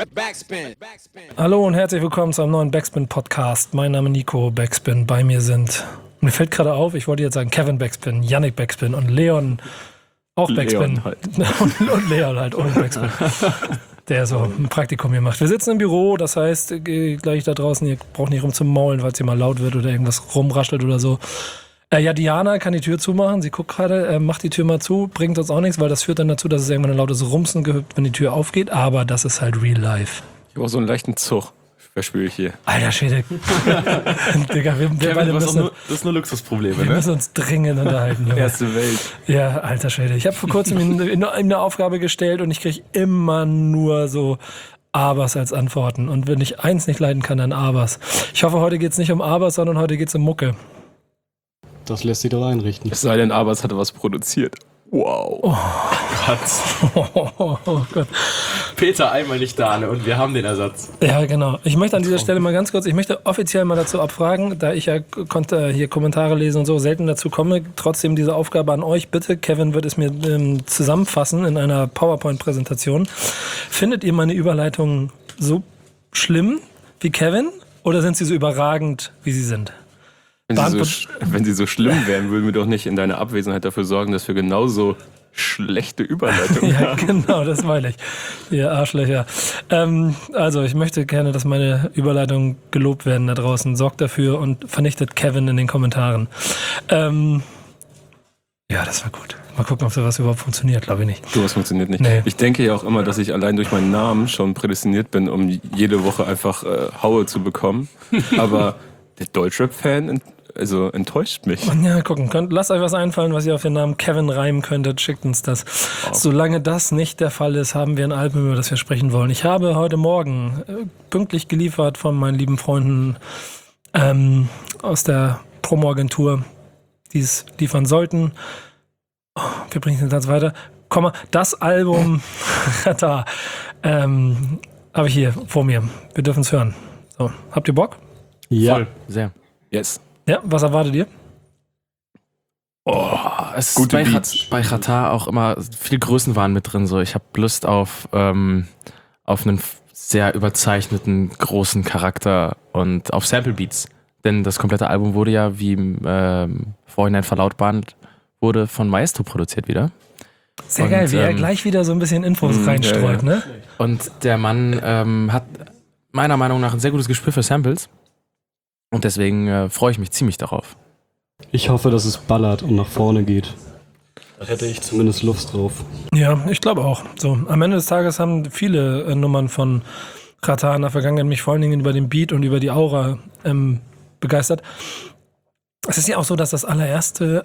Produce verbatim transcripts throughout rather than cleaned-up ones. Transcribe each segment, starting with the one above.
Backspin. Hallo und herzlich willkommen zu einem neuen Backspin-Podcast. Mein Name ist Nico Backspin. Bei mir sind, mir fällt gerade auf, ich wollte jetzt sagen Kevin Backspin, Yannick Backspin und Leon auch Backspin. Leon halt. und, und Leon halt auch Backspin. Der so ein Praktikum hier macht. Wir sitzen im Büro, das heißt, gleich da draußen, ihr braucht nicht rum zum Maulen, falls hier mal laut wird oder irgendwas rumraschelt oder so. Äh, ja, Diana kann die Tür zumachen, sie guckt gerade, äh, macht die Tür mal zu, bringt uns auch nichts, weil das führt dann dazu, dass es irgendwann ein lautes Rumsen gibt, wenn die Tür aufgeht, aber das ist halt real life. Ich habe auch so einen leichten Zug. Verspüre ich hier. Alter Schwede. Digga, wir, wir Kevin, beide was müssen, nur, das ist nur Luxusprobleme, wir ne? müssen uns dringend unterhalten. Junge. Erste Welt. Ja, alter Schwede. Ich habe vor kurzem eine, eine Aufgabe gestellt und ich kriege immer nur so Abers als Antworten. Und wenn ich eins nicht leiden kann, dann Abers. Ich hoffe, heute geht es nicht um Abers, sondern heute geht es um Mucke. Das lässt sich doch einrichten. Es sei denn, aber es hatte was produziert. Wow. Oh. Gott. Oh, oh Gott. Peter einmal nicht da, ne? Und wir haben den Ersatz. Ja, genau. Ich möchte an dieser Stelle mal ganz kurz, ich möchte offiziell mal dazu abfragen, da ich ja konnte hier Kommentare lesen und so selten dazu komme, trotzdem diese Aufgabe an euch, bitte, Kevin wird es mir ähm, zusammenfassen in einer PowerPoint-Präsentation. Findet ihr meine Überleitungen so schlimm wie Kevin oder sind sie so überragend, wie sie sind? Wenn sie, so, sch- wenn sie so schlimm wären, würden wir doch nicht in deiner Abwesenheit dafür sorgen, dass wir genauso schlechte Überleitungen Ja, haben. genau, das meine ich. Ihr Arschlöcher. Ähm, also, ich möchte gerne, dass meine Überleitungen gelobt werden da draußen. Sorgt dafür und vernichtet Kevin in den Kommentaren. Ähm, ja, das war gut. Mal gucken, ob sowas überhaupt funktioniert. Glaube ich nicht. Sowas funktioniert nicht. Nee. Ich denke ja auch immer, dass ich allein durch meinen Namen schon prädestiniert bin, um jede Woche einfach äh, Haue zu bekommen. Aber der Deutschrap-Fan ent- also enttäuscht mich. Ja, gucken könnt. Lasst euch was einfallen, was ihr auf den Namen Kevin reimen könntet. Schickt uns das. Wow. Solange das nicht der Fall ist, haben wir ein Album, über das wir sprechen wollen. Ich habe heute Morgen äh, pünktlich geliefert von meinen lieben Freunden ähm, aus der Promo-Agentur, die es liefern sollten. Oh, wir bringen den Satz weiter. Komma, das Album da ähm, habe ich hier vor mir. Wir dürfen es hören. So, habt ihr Bock? Ja. Voll, sehr. Yes. Ja, was erwartet ihr? Oh, es ist Gute bei, Beats. Chat- bei Qatar auch immer viel Größenwahn mit drin. So. Ich habe Lust auf, ähm, auf einen f- sehr überzeichneten, großen Charakter und auf Sample Beats. Denn das komplette Album wurde ja, wie im ähm, Vorhinein verlautbart wurde, von Maestro produziert wieder. Sehr Und, geil, wie er ähm, gleich wieder so ein bisschen Infos mh, reinstreut, ja, ja. ne? Und der Mann ähm, hat meiner Meinung nach ein sehr gutes Gespür für Samples. Und deswegen äh, freue ich mich ziemlich darauf. Ich hoffe, dass es ballert und nach vorne geht. Da hätte ich zumindest Lust drauf. Ja, ich glaube auch. So, am Ende des Tages haben viele äh, Nummern von Qatar in der Vergangenheit mich vor allen Dingen über den Beat und über die Aura ähm, begeistert. Es ist ja auch so, dass das allererste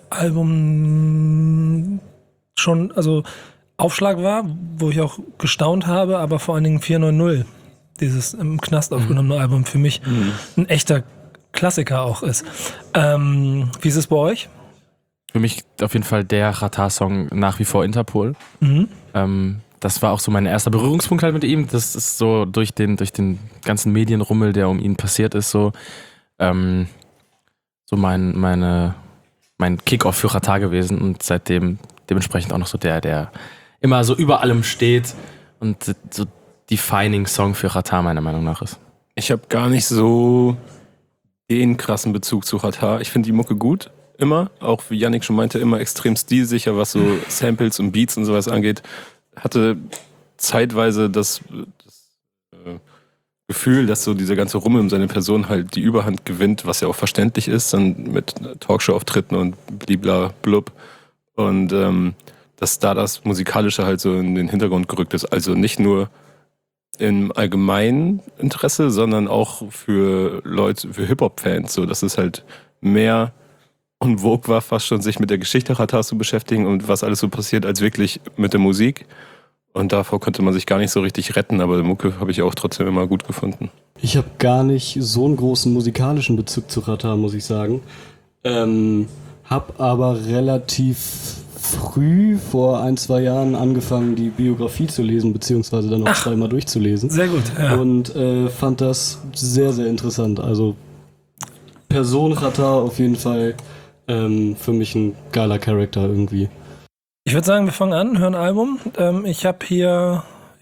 Album schon, also Aufschlag war, wo ich auch gestaunt habe, aber vor allen Dingen vier neun null, dieses im Knast aufgenommene Album, für mich ein echter Klassiker auch ist. Ähm, wie ist es bei euch? Für mich auf jeden Fall der Qatar-Song nach wie vor Interpol. Mhm. Ähm, das war auch so mein erster Berührungspunkt halt mit ihm. Das ist so durch den, durch den ganzen Medienrummel, der um ihn passiert ist, so, ähm, so mein, meine, mein Kick-Off für Qatar gewesen und seitdem dementsprechend auch noch so der, der immer so über allem steht und so defining Song für Qatar meiner Meinung nach ist. Ich habe gar nicht so den krassen Bezug zu Qatar. Ich finde die Mucke gut, immer. Auch wie Yannick schon meinte, immer extrem stilsicher, was so Samples und Beats und sowas angeht. Hatte zeitweise das, das äh, Gefühl, dass so dieser ganze Rummel um seine Person halt die Überhand gewinnt, was ja auch verständlich ist, dann mit Talkshow-Auftritten und blibla blub. Und ähm, dass da das Musikalische halt so in den Hintergrund gerückt ist. Also nicht nur im allgemeinen Interesse, sondern auch für Leute, für Hip-Hop-Fans, so dass es halt mehr en vogue war, fast schon sich mit der Geschichte Qatars zu beschäftigen und was alles so passiert, als wirklich mit der Musik. Und davor konnte man sich gar nicht so richtig retten, aber die Mucke habe ich auch trotzdem immer gut gefunden. Ich habe gar nicht so einen großen musikalischen Bezug zu Qatar, muss ich sagen. Ähm, hab aber relativ früh, vor ein, zwei Jahren, angefangen, die Biografie zu lesen, beziehungsweise dann auch zweimal durchzulesen. Sehr gut, ja. Und äh, fand das sehr, sehr interessant. Also Person Qatar auf jeden Fall ähm, für mich ein geiler Charakter irgendwie. Ich würde sagen, wir fangen an, hören ein Album. Ähm, ich habe hier,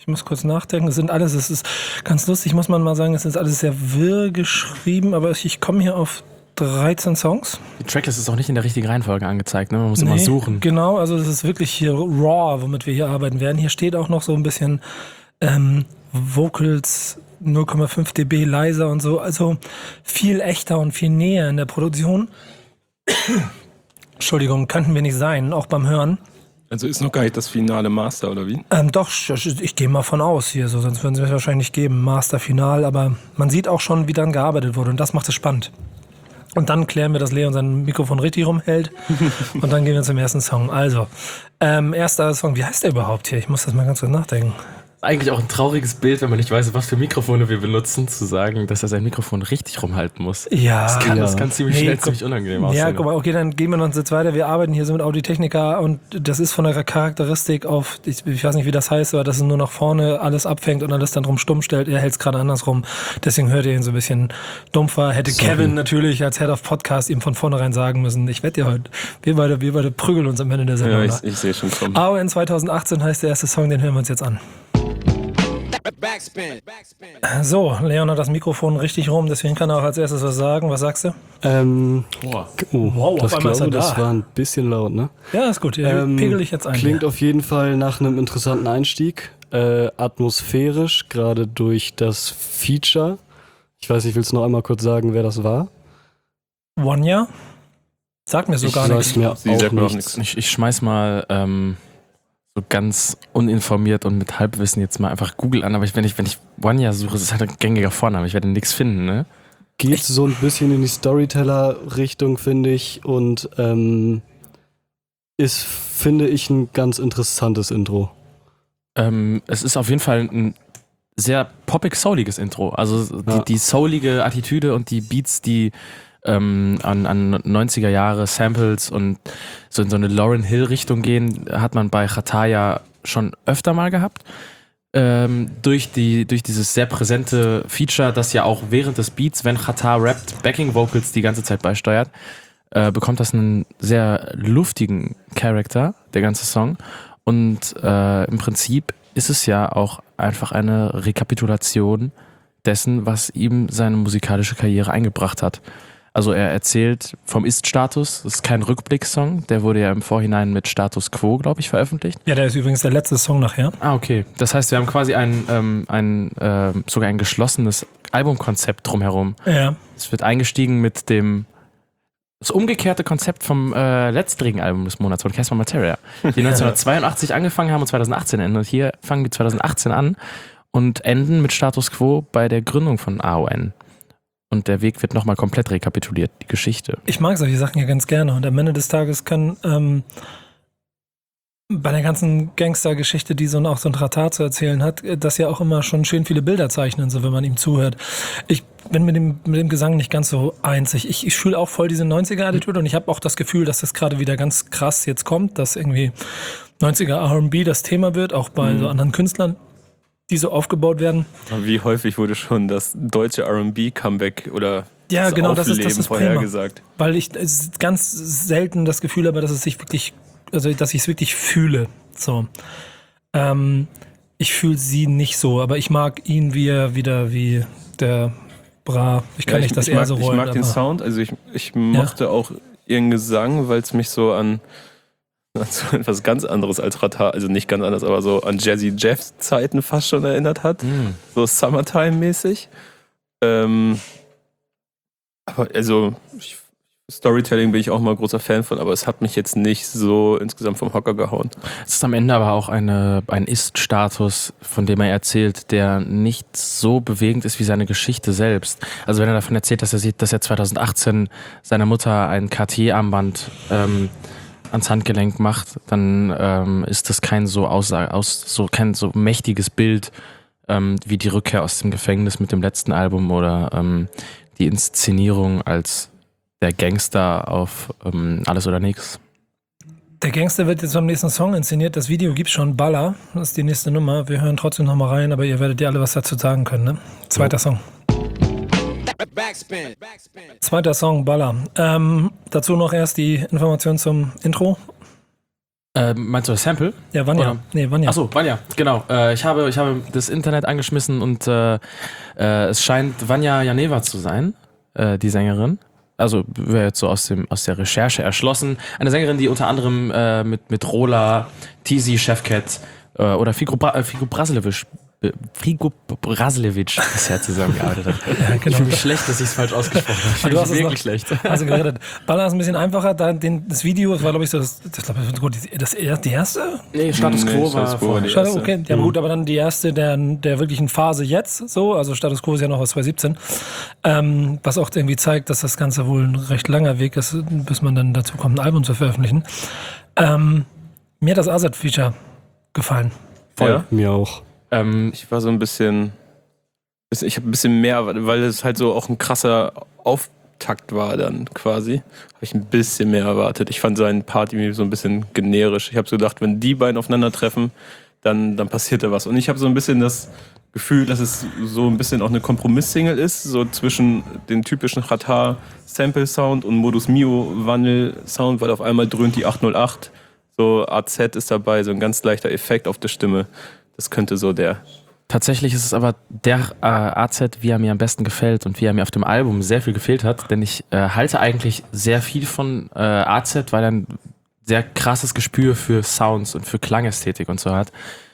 Ich muss kurz nachdenken. Es sind alles, es ist ganz lustig, muss man mal sagen, es ist alles sehr wirr geschrieben, aber ich komme hier auf dreizehn Songs. Die Tracklist ist auch nicht in der richtigen Reihenfolge angezeigt, ne? Man muss immer Nee, suchen. Genau, also es ist wirklich hier raw, womit wir hier arbeiten werden. Hier steht auch noch so ein bisschen ähm, Vocals null Komma fünf Dezibel leiser und so, also viel echter und viel näher in der Produktion. Entschuldigung, könnten wir nicht sein, auch beim Hören. Also ist noch gar nicht das finale Master, oder wie? Ähm, doch, ich, ich gehe mal von aus hier, so, sonst würden sie es wahrscheinlich nicht geben, Master, Final, aber man sieht auch schon, wie dann gearbeitet wurde und das macht es spannend. Und dann klären wir, dass Leon sein Mikrofon richtig rumhält und dann gehen wir zum ersten Song. Also, ähm, erster Song, wie heißt der überhaupt hier? Ich muss das mal ganz kurz nachdenken. Eigentlich auch ein trauriges Bild, wenn man nicht weiß, was für Mikrofone wir benutzen, zu sagen, dass er sein Mikrofon richtig rumhalten muss. Ja. Das kann, ja. das kann ziemlich Nee, schnell, guck- ziemlich unangenehm aussehen. Ja, guck mal, okay, dann gehen wir noch jetzt weiter. Wir arbeiten hier so mit Audiotechnica und das ist von der Charakteristik auf, ich, ich weiß nicht, wie das heißt, aber dass es nur nach vorne alles abfängt und alles dann drum stumm stellt. Er hält es gerade andersrum. Deswegen hört ihr ihn so ein bisschen dumpfer. Hätte Sorry. Kevin natürlich als Head of Podcast ihm von vornherein sagen müssen, ich wette dir heute, wir beide, wir beide prügeln uns am Ende der Sendung. Ja, Ja, ich, ich sehe schon kommen. A O N zwanzig achtzehn heißt der erste Song, den hören wir uns jetzt an. Backspin. Backspin. So, Leon hat das Mikrofon richtig rum, deswegen kann er auch als erstes was sagen. Was sagst du? Ähm, Boah. oh, Wow, das auf einmal ist glaube, er da. das war ein bisschen laut, ne? Ja, ist gut. Ähm, Pegel ich jetzt ein. Klingt hier. auf jeden Fall nach einem interessanten Einstieg. Äh, atmosphärisch, gerade durch das Feature. Ich weiß nicht, willst du noch einmal kurz sagen, wer das war? Wanya? Sagt mir so Ich gar Sagt nichts. mir Sie auch sagt mir auch nichts. nichts. Ich, ich schmeiß mal ähm, so ganz uninformiert und mit Halbwissen jetzt mal einfach Google an, aber ich, wenn ich, wenn ich Wanya suche, das ist halt ein gängiger Vorname, ich werde nichts finden, ne? Geht so ein bisschen in die Storyteller-Richtung, finde ich, und ähm, ist, finde ich, ein ganz interessantes Intro. Ähm, es ist auf jeden Fall ein sehr poppig-souliges Intro. Also die, Ja. die soulige Attitüde und die Beats, die ähm, an, an neunziger Jahre Samples und so in so eine Lauryn Hill Richtung gehen, hat man bei Xatar ja schon öfter mal gehabt. Ähm, durch, die, durch dieses sehr präsente Feature, das ja auch während des Beats, wenn Xatar rappt, Backing Vocals die ganze Zeit beisteuert, äh, bekommt das einen sehr luftigen Charakter, der ganze Song. Und äh, im Prinzip ist es ja auch einfach eine Rekapitulation dessen, was ihm seine musikalische Karriere eingebracht hat. Also er erzählt vom Ist-Status, das ist kein Rückblick-Song, der wurde ja im Vorhinein mit Status Quo, glaube ich, veröffentlicht. Ja, der ist übrigens der letzte Song nachher. Ah, okay. Das heißt, wir haben quasi ein, ähm, ein äh, sogar ein geschlossenes Albumkonzept drumherum. Ja. Es wird eingestiegen mit dem das umgekehrte Konzept vom äh, letztrigen Album des Monats von Casper Materia, die neunzehnhundertzweiundachtzig angefangen haben und zweitausendachtzehn enden. Und hier fangen wir zweitausendachtzehn an und enden mit Status Quo bei der Gründung von A O N. Und der Weg wird nochmal komplett rekapituliert, die Geschichte. Ich mag solche Sachen ja ganz gerne. Und am Ende des Tages kann ähm, bei der ganzen Gangster-Geschichte, die so ein, auch so ein Tratar zu erzählen hat, das ja auch immer schon schön viele Bilder zeichnen, so wenn man ihm zuhört. Ich bin mit dem, mit dem Gesang nicht ganz so einzig. Ich, ich fühle auch voll diese neunziger-Attitude und ich habe auch das Gefühl, dass das gerade wieder ganz krass jetzt kommt, dass irgendwie neunziger R und B das Thema wird, auch bei Mhm. so anderen Künstlern, die so aufgebaut werden. Wie häufig wurde schon das deutsche R und B-Comeback oder Ja, das genau, das ist, Aufleben das ist prima. vorhergesagt? Weil ich es ist ganz selten das Gefühl habe, dass es sich wirklich, also dass ich es wirklich fühle. So. Ähm, ich fühle sie nicht so, aber ich mag ihn wie er wieder wie der Bra. Ich kann Ja, nicht das ich eher mag, so Ich rollen. mag den aber- Sound, also ich, ich mochte auch ihren Gesang, weil es mich so an, an so etwas ganz anderes als Ratar, also nicht ganz anders, aber so an Jazzy Jeff Zeiten fast schon erinnert hat. Mhm. So Summertime-mäßig. Ähm, aber also ich, Storytelling bin ich auch mal großer Fan von, aber es hat mich jetzt nicht so insgesamt vom Hocker gehauen. Es ist am Ende aber auch eine, ein Ist-Status, von dem er erzählt, der nicht so bewegend ist wie seine Geschichte selbst. Also wenn er davon erzählt, dass er sieht, dass er zweitausendachtzehn seiner Mutter ein Cartier-Armband ähm, ans Handgelenk macht, dann ähm, ist das kein so Aussage, aus, so kein so mächtiges Bild ähm, wie die Rückkehr aus dem Gefängnis mit dem letzten Album oder ähm, die Inszenierung als der Gangster auf ähm, Alles oder Nix. Der Gangster wird jetzt beim nächsten Song inszeniert. Das Video gibt schon Baller. Das ist die nächste Nummer. Wir hören trotzdem noch mal rein, aber ihr werdet ja alle was dazu sagen können. Ne? Zweiter Song. Backspin. Backspin. Zweiter Song, Baller. Ähm, dazu noch erst die Information zum Intro. Äh, meinst du das Sample? Ja, Vanya. Oder? Nee, Vanya. Achso, Vanya, genau. Äh, ich, habe, ich habe das Internet angeschmissen und äh, äh, es scheint Vanya Janeva zu sein, äh, die Sängerin. Also wäre jetzt so aus, dem, aus der Recherche erschlossen. Eine Sängerin, die unter anderem äh, mit, mit Rola, Tizi, Chefcat äh, oder Figo, Bra- äh, Figo Brasilevic Figo Brasilevic bisher zusammengearbeitet hat. Ja, genau. Ich fühle mich schlecht, dass ich es falsch ausgesprochen habe. Ich fühle Du mich hast es wirklich noch- schlecht. Also geredet. Baller ist ein bisschen einfacher. Da, den, das Video, das war glaube ich so das, das, glaub ich, gut, das, das die erste. Nee, Status Nee, Quo Status war Quo vorher. die Schade, erste. okay. Ja, aber gut, aber dann die erste der, der wirklichen Phase jetzt, so, also Status Quo ist ja noch aus zwanzig siebzehn, ähm, was auch irgendwie zeigt, dass das Ganze wohl ein recht langer Weg ist, bis man dann dazu kommt, ein Album zu veröffentlichen. Ähm, mir hat das Azad-Feature gefallen. Voll. Ja? Mir auch. Ähm, Ich war so ein bisschen, bisschen- ich habe ein bisschen mehr, weil es halt so auch ein krasser Auftakt war dann quasi, habe ich ein bisschen mehr erwartet. Ich fand seinen Part irgendwie so ein bisschen generisch. Ich habe so gedacht, wenn die beiden aufeinandertreffen, dann, dann passiert da was. Und ich habe so ein bisschen das Gefühl, dass es so ein bisschen auch eine Kompromiss-Single ist, so zwischen dem typischen Xatar-Sample-Sound und Modus Mio-Wandel-Sound, weil auf einmal dröhnt die acht null acht, so A Z ist dabei, so ein ganz leichter Effekt auf der Stimme. Das könnte so der... Tatsächlich ist es aber der äh, A Z, wie er mir am besten gefällt und wie er mir auf dem Album sehr viel gefehlt hat, denn ich äh, halte eigentlich sehr viel von äh, A Z, weil er ein sehr krasses Gespür für Sounds und für Klangästhetik und so hat.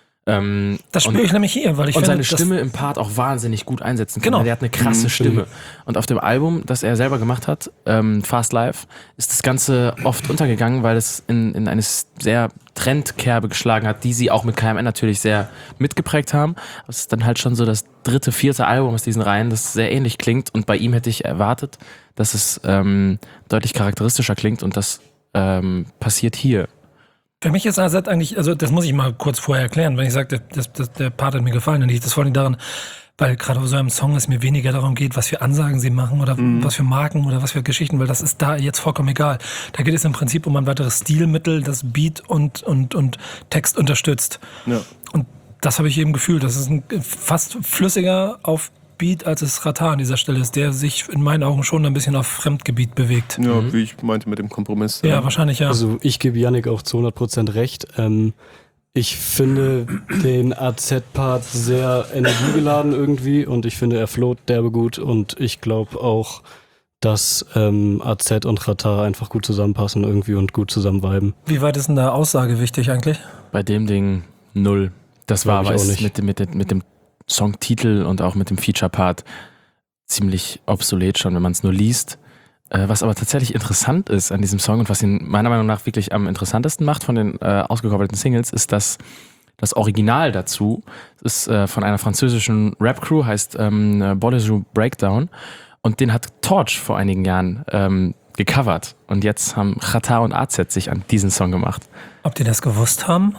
Ähm, Das und, spüre ich nämlich hier, weil ich und finde, seine das- Stimme im Part auch wahnsinnig gut einsetzen kann. Genau. Der hat eine krasse Mhm, Stimme. Und auf dem Album, das er selber gemacht hat, ähm, Fast Life, ist das Ganze oft untergegangen, weil es in, in eine sehr Trendkerbe geschlagen hat, die sie auch mit K M N natürlich sehr mitgeprägt haben. Es ist dann halt schon so das dritte, vierte Album aus diesen Reihen, das sehr ähnlich klingt. Und bei ihm hätte ich erwartet, dass es ähm, deutlich charakteristischer klingt und das ähm, passiert hier. Für mich ist A Z eigentlich, also das muss ich mal kurz vorher erklären, wenn ich sage, das, das, der Part hat mir gefallen, dann liegt das vor allem daran, weil gerade auf so einem Song es mir weniger darum geht, was für Ansagen sie machen oder Mhm. was für Marken oder was für Geschichten, weil das ist da jetzt vollkommen egal. Da geht es im Prinzip um ein weiteres Stilmittel, das Beat und, und, und Text unterstützt. Ja. Und das habe ich eben gefühlt, das ist ein fast flüssiger auf Beat, als es Xatar an dieser Stelle ist, der sich in meinen Augen schon ein bisschen auf Fremdgebiet bewegt. Ja, wie ich meinte mit dem Kompromiss. Ja, wahrscheinlich ja. Also ich gebe Yannick auch zu hundert Prozent recht. Ähm, ich finde den A Z-Part sehr energiegeladen irgendwie und ich finde, er float derbe gut und ich glaube auch, dass ähm, A Z und Xatar einfach gut zusammenpassen irgendwie und gut zusammen viben. Wie weit ist denn da Aussage wichtig eigentlich? Bei dem Ding null. Das war Glaub ich aber auch ist nicht. mit, mit, mit dem Songtitel und auch mit dem Feature-Part ziemlich obsolet schon, wenn man es nur liest. Äh, was aber tatsächlich interessant ist an diesem Song und was ihn meiner Meinung nach wirklich am interessantesten macht von den äh, ausgekoppelten Singles, ist, dass das Original dazu ist äh, von einer französischen Rap-Crew, heißt ähm, Bolliger Breakdown, und den hat Torch vor einigen Jahren ähm, gecovert. Und jetzt haben Xatar und A Z sich an diesen Song gemacht. Ob die das gewusst haben?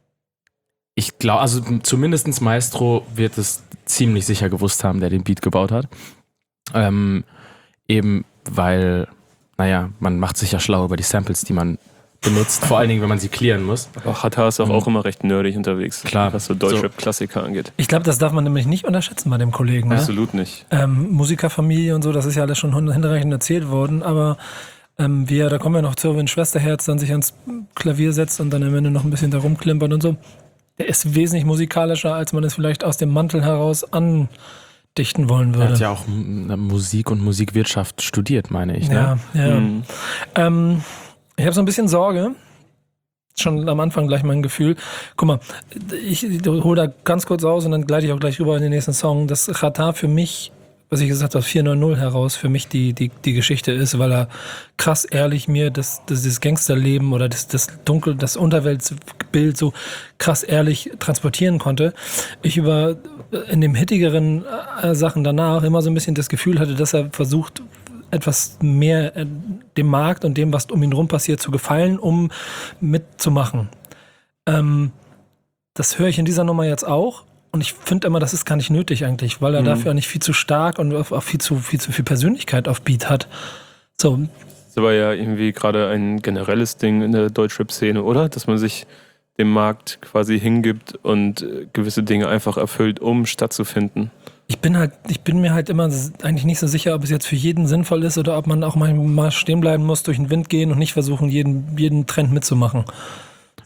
Ich glaube, also zumindest Maestro wird es ziemlich sicher gewusst haben, der den Beat gebaut hat. Ähm, eben weil, naja, man macht sich ja schlau über die Samples, die man benutzt, vor allen Dingen, wenn man sie clearen muss. Aber Xatar ist auch, Mhm. auch immer recht nerdig unterwegs, Klar. was so Deutschrap-Klassiker angeht. Ich glaube, das darf man nämlich nicht unterschätzen bei dem Kollegen. Ne? Absolut nicht. Ähm, Musikerfamilie und so, das ist ja alles schon hinreichend erzählt worden, aber ähm, wie er, da kommen wir noch zu, wenn Schwesterherz dann sich ans Klavier setzt und dann am Ende noch ein bisschen da rumklimpert und so. Der ist wesentlich musikalischer, als man es vielleicht aus dem Mantel heraus andichten wollen Er würde. hat ja auch M- Musik und Musikwirtschaft studiert, meine ich. ja, Ne? ja. Mhm. Ähm, ich habe so ein bisschen Sorge, schon am Anfang gleich mein Gefühl. Guck mal, ich hole da ganz kurz aus und dann gleite ich auch gleich rüber in den nächsten Song, dass Xatar für mich, was ich gesagt habe, vier neun null heraus, für mich die, die, die Geschichte ist, weil er krass ehrlich mir das, das, das Gangsterleben oder das, das Dunkel, das Unterweltbild so krass ehrlich transportieren konnte. Ich über in dem hittigeren äh, Sachen danach immer so ein bisschen das Gefühl hatte, dass er versucht, etwas mehr äh, dem Markt und dem, was um ihn rum passiert, zu gefallen, um mitzumachen. Ähm, das höre ich in dieser Nummer jetzt auch. Und ich finde immer, das ist gar nicht nötig eigentlich, weil er Mhm. dafür nicht viel zu stark und auch viel zu viel zu viel Persönlichkeit auf Beat hat. So, Das ist aber ja irgendwie gerade ein generelles Ding in der Deutschrap-Szene, oder? Dass man sich dem Markt quasi hingibt und äh, gewisse Dinge einfach erfüllt, um stattzufinden. ich bin halt, ich bin mir halt immer eigentlich nicht so sicher, ob es jetzt für jeden sinnvoll ist oder ob man auch mal, mal stehen bleiben muss, durch den Wind gehen und nicht versuchen, jeden, jeden Trend mitzumachen.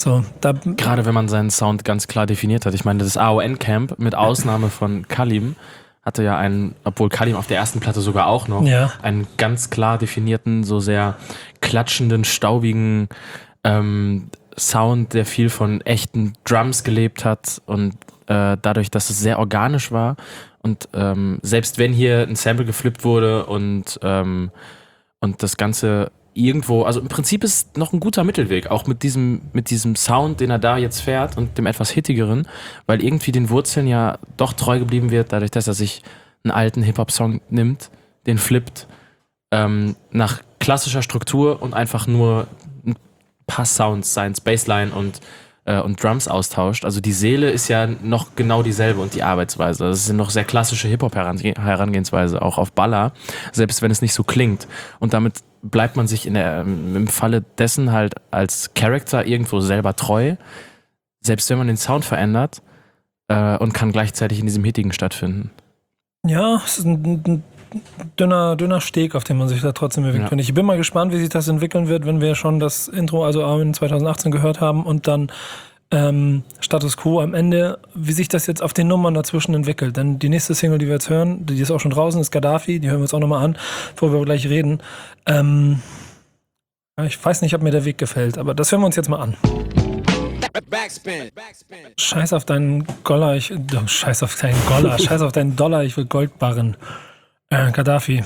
So, da, Gerade wenn man seinen Sound ganz klar definiert hat. Ich meine, das A O N-Camp mit Ausnahme von Kalim hatte ja einen, obwohl Kalim auf der ersten Platte sogar auch noch, ja. einen ganz klar definierten, so sehr klatschenden, staubigen ähm, Sound, der viel von echten Drums gelebt hat und äh, dadurch, dass es sehr organisch war und ähm, selbst wenn hier ein Sample geflippt wurde und, ähm, und das Ganze irgendwo, also im Prinzip ist noch ein guter Mittelweg, auch mit diesem, mit diesem Sound, den er da jetzt fährt und dem etwas hittigeren, weil irgendwie den Wurzeln ja doch treu geblieben wird, dadurch, dass er sich einen alten Hip-Hop-Song nimmt, den flippt, ähm, nach klassischer Struktur und einfach nur ein paar Sounds, seins Bassline und, äh, und Drums austauscht. Also die Seele ist ja noch genau dieselbe und die Arbeitsweise. Das ist eine noch sehr klassische Hip-Hop-Herangehensweise, auch auf Baller, selbst wenn es nicht so klingt. Und damit bleibt man sich in der, im Falle dessen halt als Charakter irgendwo selber treu, selbst wenn man den Sound verändert äh, und kann gleichzeitig in diesem Hittigen stattfinden. Ja, es ist ein, ein dünner, dünner Steg, auf den man sich da trotzdem bewegt. Ja. Ich bin mal gespannt, wie sich das entwickeln wird, wenn wir schon das Intro, also A O N zwanzig achtzehn gehört haben und dann ähm, Status Quo am Ende, wie sich das jetzt auf den Nummern dazwischen entwickelt. Denn die nächste Single, die wir jetzt hören, die ist auch schon draußen, ist Gaddafi, die hören wir uns auch nochmal an, bevor wir gleich reden. Ähm, ich weiß nicht, ob mir der Weg gefällt, aber das hören wir uns jetzt mal an. Backspin. Backspin. Scheiß auf deinen Goller, ich, oh, scheiß auf deinen Goller, scheiß auf deinen Dollar, ich will Gold barren. Äh, Gaddafi.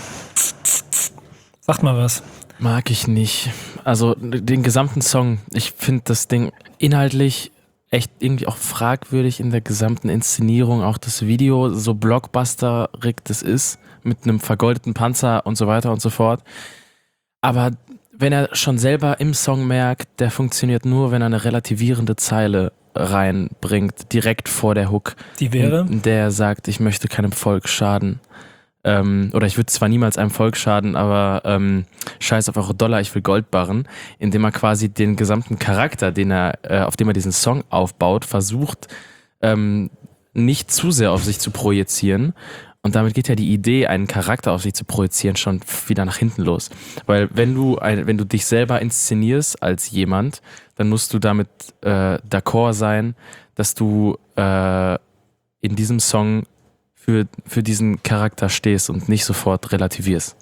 Sagt mal was. Mag ich nicht. Also den gesamten Song, ich finde das Ding inhaltlich echt irgendwie auch fragwürdig in der gesamten Inszenierung, auch das Video, so blockbusterig das ist, mit einem vergoldeten Panzer und so weiter und so fort. Aber wenn er schon selber im Song merkt, der funktioniert nur, wenn er eine relativierende Zeile reinbringt, direkt vor der Hook. Die wäre? In der er sagt, ich möchte keinem Volk schaden. Ähm, oder ich würde zwar niemals einem Volk schaden, aber ähm, scheiß auf eure Dollar, ich will Gold barren, indem er quasi den gesamten Charakter, den er, äh, auf dem er diesen Song aufbaut, versucht, ähm, nicht zu sehr auf sich zu projizieren. Und damit geht ja die Idee, einen Charakter auf sich zu projizieren, schon wieder nach hinten los. Weil wenn du ein, wenn du dich selber inszenierst als jemand, dann musst du damit äh, d'accord sein, dass du äh, in diesem Song für, für diesen Charakter stehst und nicht sofort relativierst.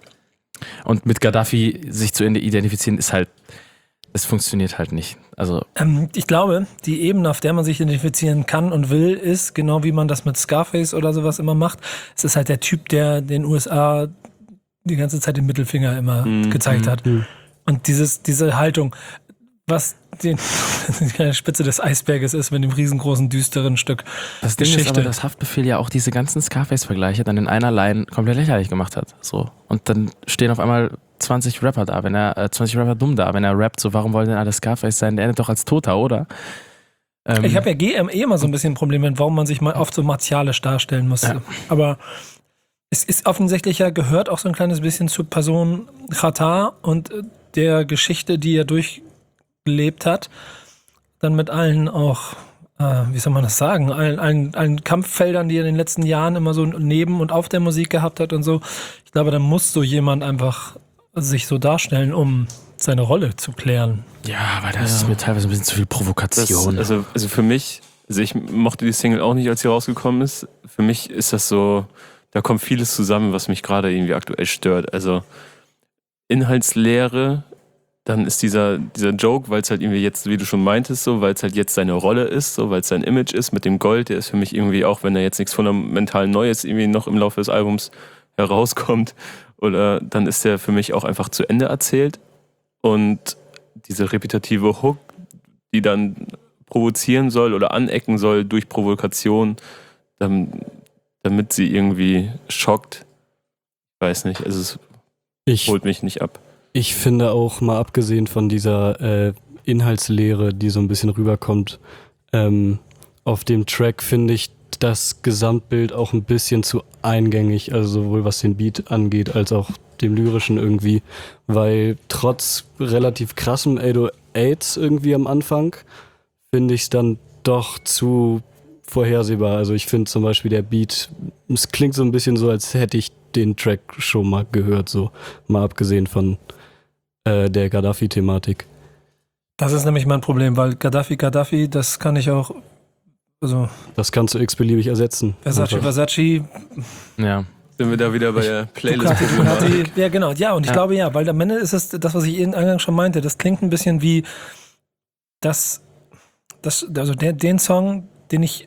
Und mit Gaddafi sich zu identifizieren, ist halt, es funktioniert halt nicht. Also Ähm, ich glaube, die Ebene, auf der man sich identifizieren kann und will, ist, genau wie man das mit Scarface oder sowas immer macht, es ist halt der Typ, der den U S A die ganze Zeit den Mittelfinger immer Mhm. gezeigt hat. Mhm. Und dieses, diese Haltung, was den, die kleine Spitze des Eisberges ist, mit dem riesengroßen, düsteren Stück das Ding ist Geschichte. aber, dass Haftbefehl ja auch diese ganzen Scarface-Vergleiche dann in einer Line komplett lächerlich gemacht hat. So. Und dann stehen auf einmal zwanzig Rapper da, wenn er, äh, zwanzig Rapper dumm da, wenn er rappt, so, warum wollen denn alle Scarface sein? Der endet doch als Toter, oder? Ähm, Ich habe ja G M E immer so ein bisschen ein Problem mit, warum man sich mal oft so martialisch darstellen muss. Ja. Aber es ist offensichtlich ja, gehört auch so ein kleines bisschen zur Person Xatar und äh, der Geschichte, die er durchgelebt hat. Dann mit allen auch, äh, wie soll man das sagen, allen, allen, allen Kampffeldern, die er in den letzten Jahren immer so neben und auf der Musik gehabt hat und so. Ich glaube, da muss so jemand einfach sich so darstellen, um seine Rolle zu klären. ja, aber das ist mir teilweise ein bisschen zu viel Das, Provokation. also, also für mich, also ich mochte die Single auch nicht, als sie rausgekommen ist. Für mich ist das so, da kommt vieles zusammen, was mich gerade irgendwie aktuell stört. Also Inhaltslehre, dann ist dieser, dieser Joke, weil es halt irgendwie jetzt, wie du schon meintest, so, weil es halt jetzt seine Rolle ist, so, weil es sein Image ist mit dem Gold, der ist für mich irgendwie, auch wenn da jetzt nichts fundamental Neues irgendwie noch im Laufe des Albums herauskommt, oder dann ist der für mich auch einfach zu Ende erzählt. Und diese repetitive Hook, die dann provozieren soll oder anecken soll durch Provokation, damit, damit sie irgendwie schockt, ich weiß nicht, also es Ich, holt mich nicht ab. ich finde auch, mal abgesehen von dieser äh, Inhaltslehre, die so ein bisschen rüberkommt, ähm, auf dem Track finde ich das Gesamtbild auch ein bisschen zu eingängig, also sowohl was den Beat angeht, als auch dem Lyrischen irgendwie, weil trotz relativ krassem acht null acht irgendwie am Anfang, finde ich es dann doch zu vorhersehbar. Also ich finde zum Beispiel der Beat, es klingt so ein bisschen so, als hätte ich den Track schon mal gehört, so mal abgesehen von äh, der Gaddafi-Thematik. Das ist nämlich mein Problem, weil Gaddafi, Gaddafi, das kann ich auch, also Das kannst du x-beliebig ersetzen. Versace, Einfach. Versace, Ja. Sind wir da wieder bei der Playlist? Ducati, Ducati, ja genau, ja, und ich Ja. glaube ja, weil am Ende ist es das, was ich eben eingangs schon meinte, das klingt ein bisschen wie das, das also der, den Song, den ich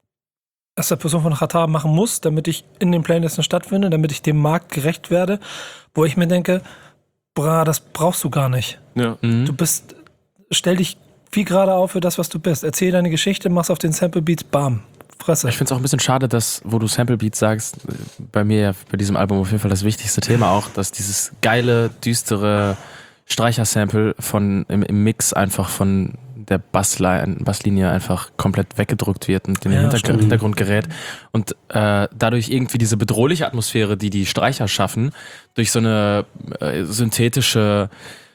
als der Person von Xatar machen muss, damit ich in den Playlisten stattfinde, damit ich dem Markt gerecht werde, wo ich mir denke, bra, das brauchst du gar nicht. Ja. Mhm. Du bist, stell dich viel gerade auf für das, was du bist. Erzähl deine Geschichte, mach's auf den Sample Beats, bam, Fresse. Ich finde es auch ein bisschen schade, dass, wo du Sample Beats sagst, bei mir ja bei diesem Album auf jeden Fall das wichtigste Thema auch, dass dieses geile, düstere Streicher-Sample von, im, im Mix einfach von der Bassline, Basslinie einfach komplett weggedrückt wird und in den Ja, Hintergr- stimmt. Hintergrund gerät und äh, dadurch irgendwie diese bedrohliche Atmosphäre, die die Streicher schaffen, durch so eine äh, synthetische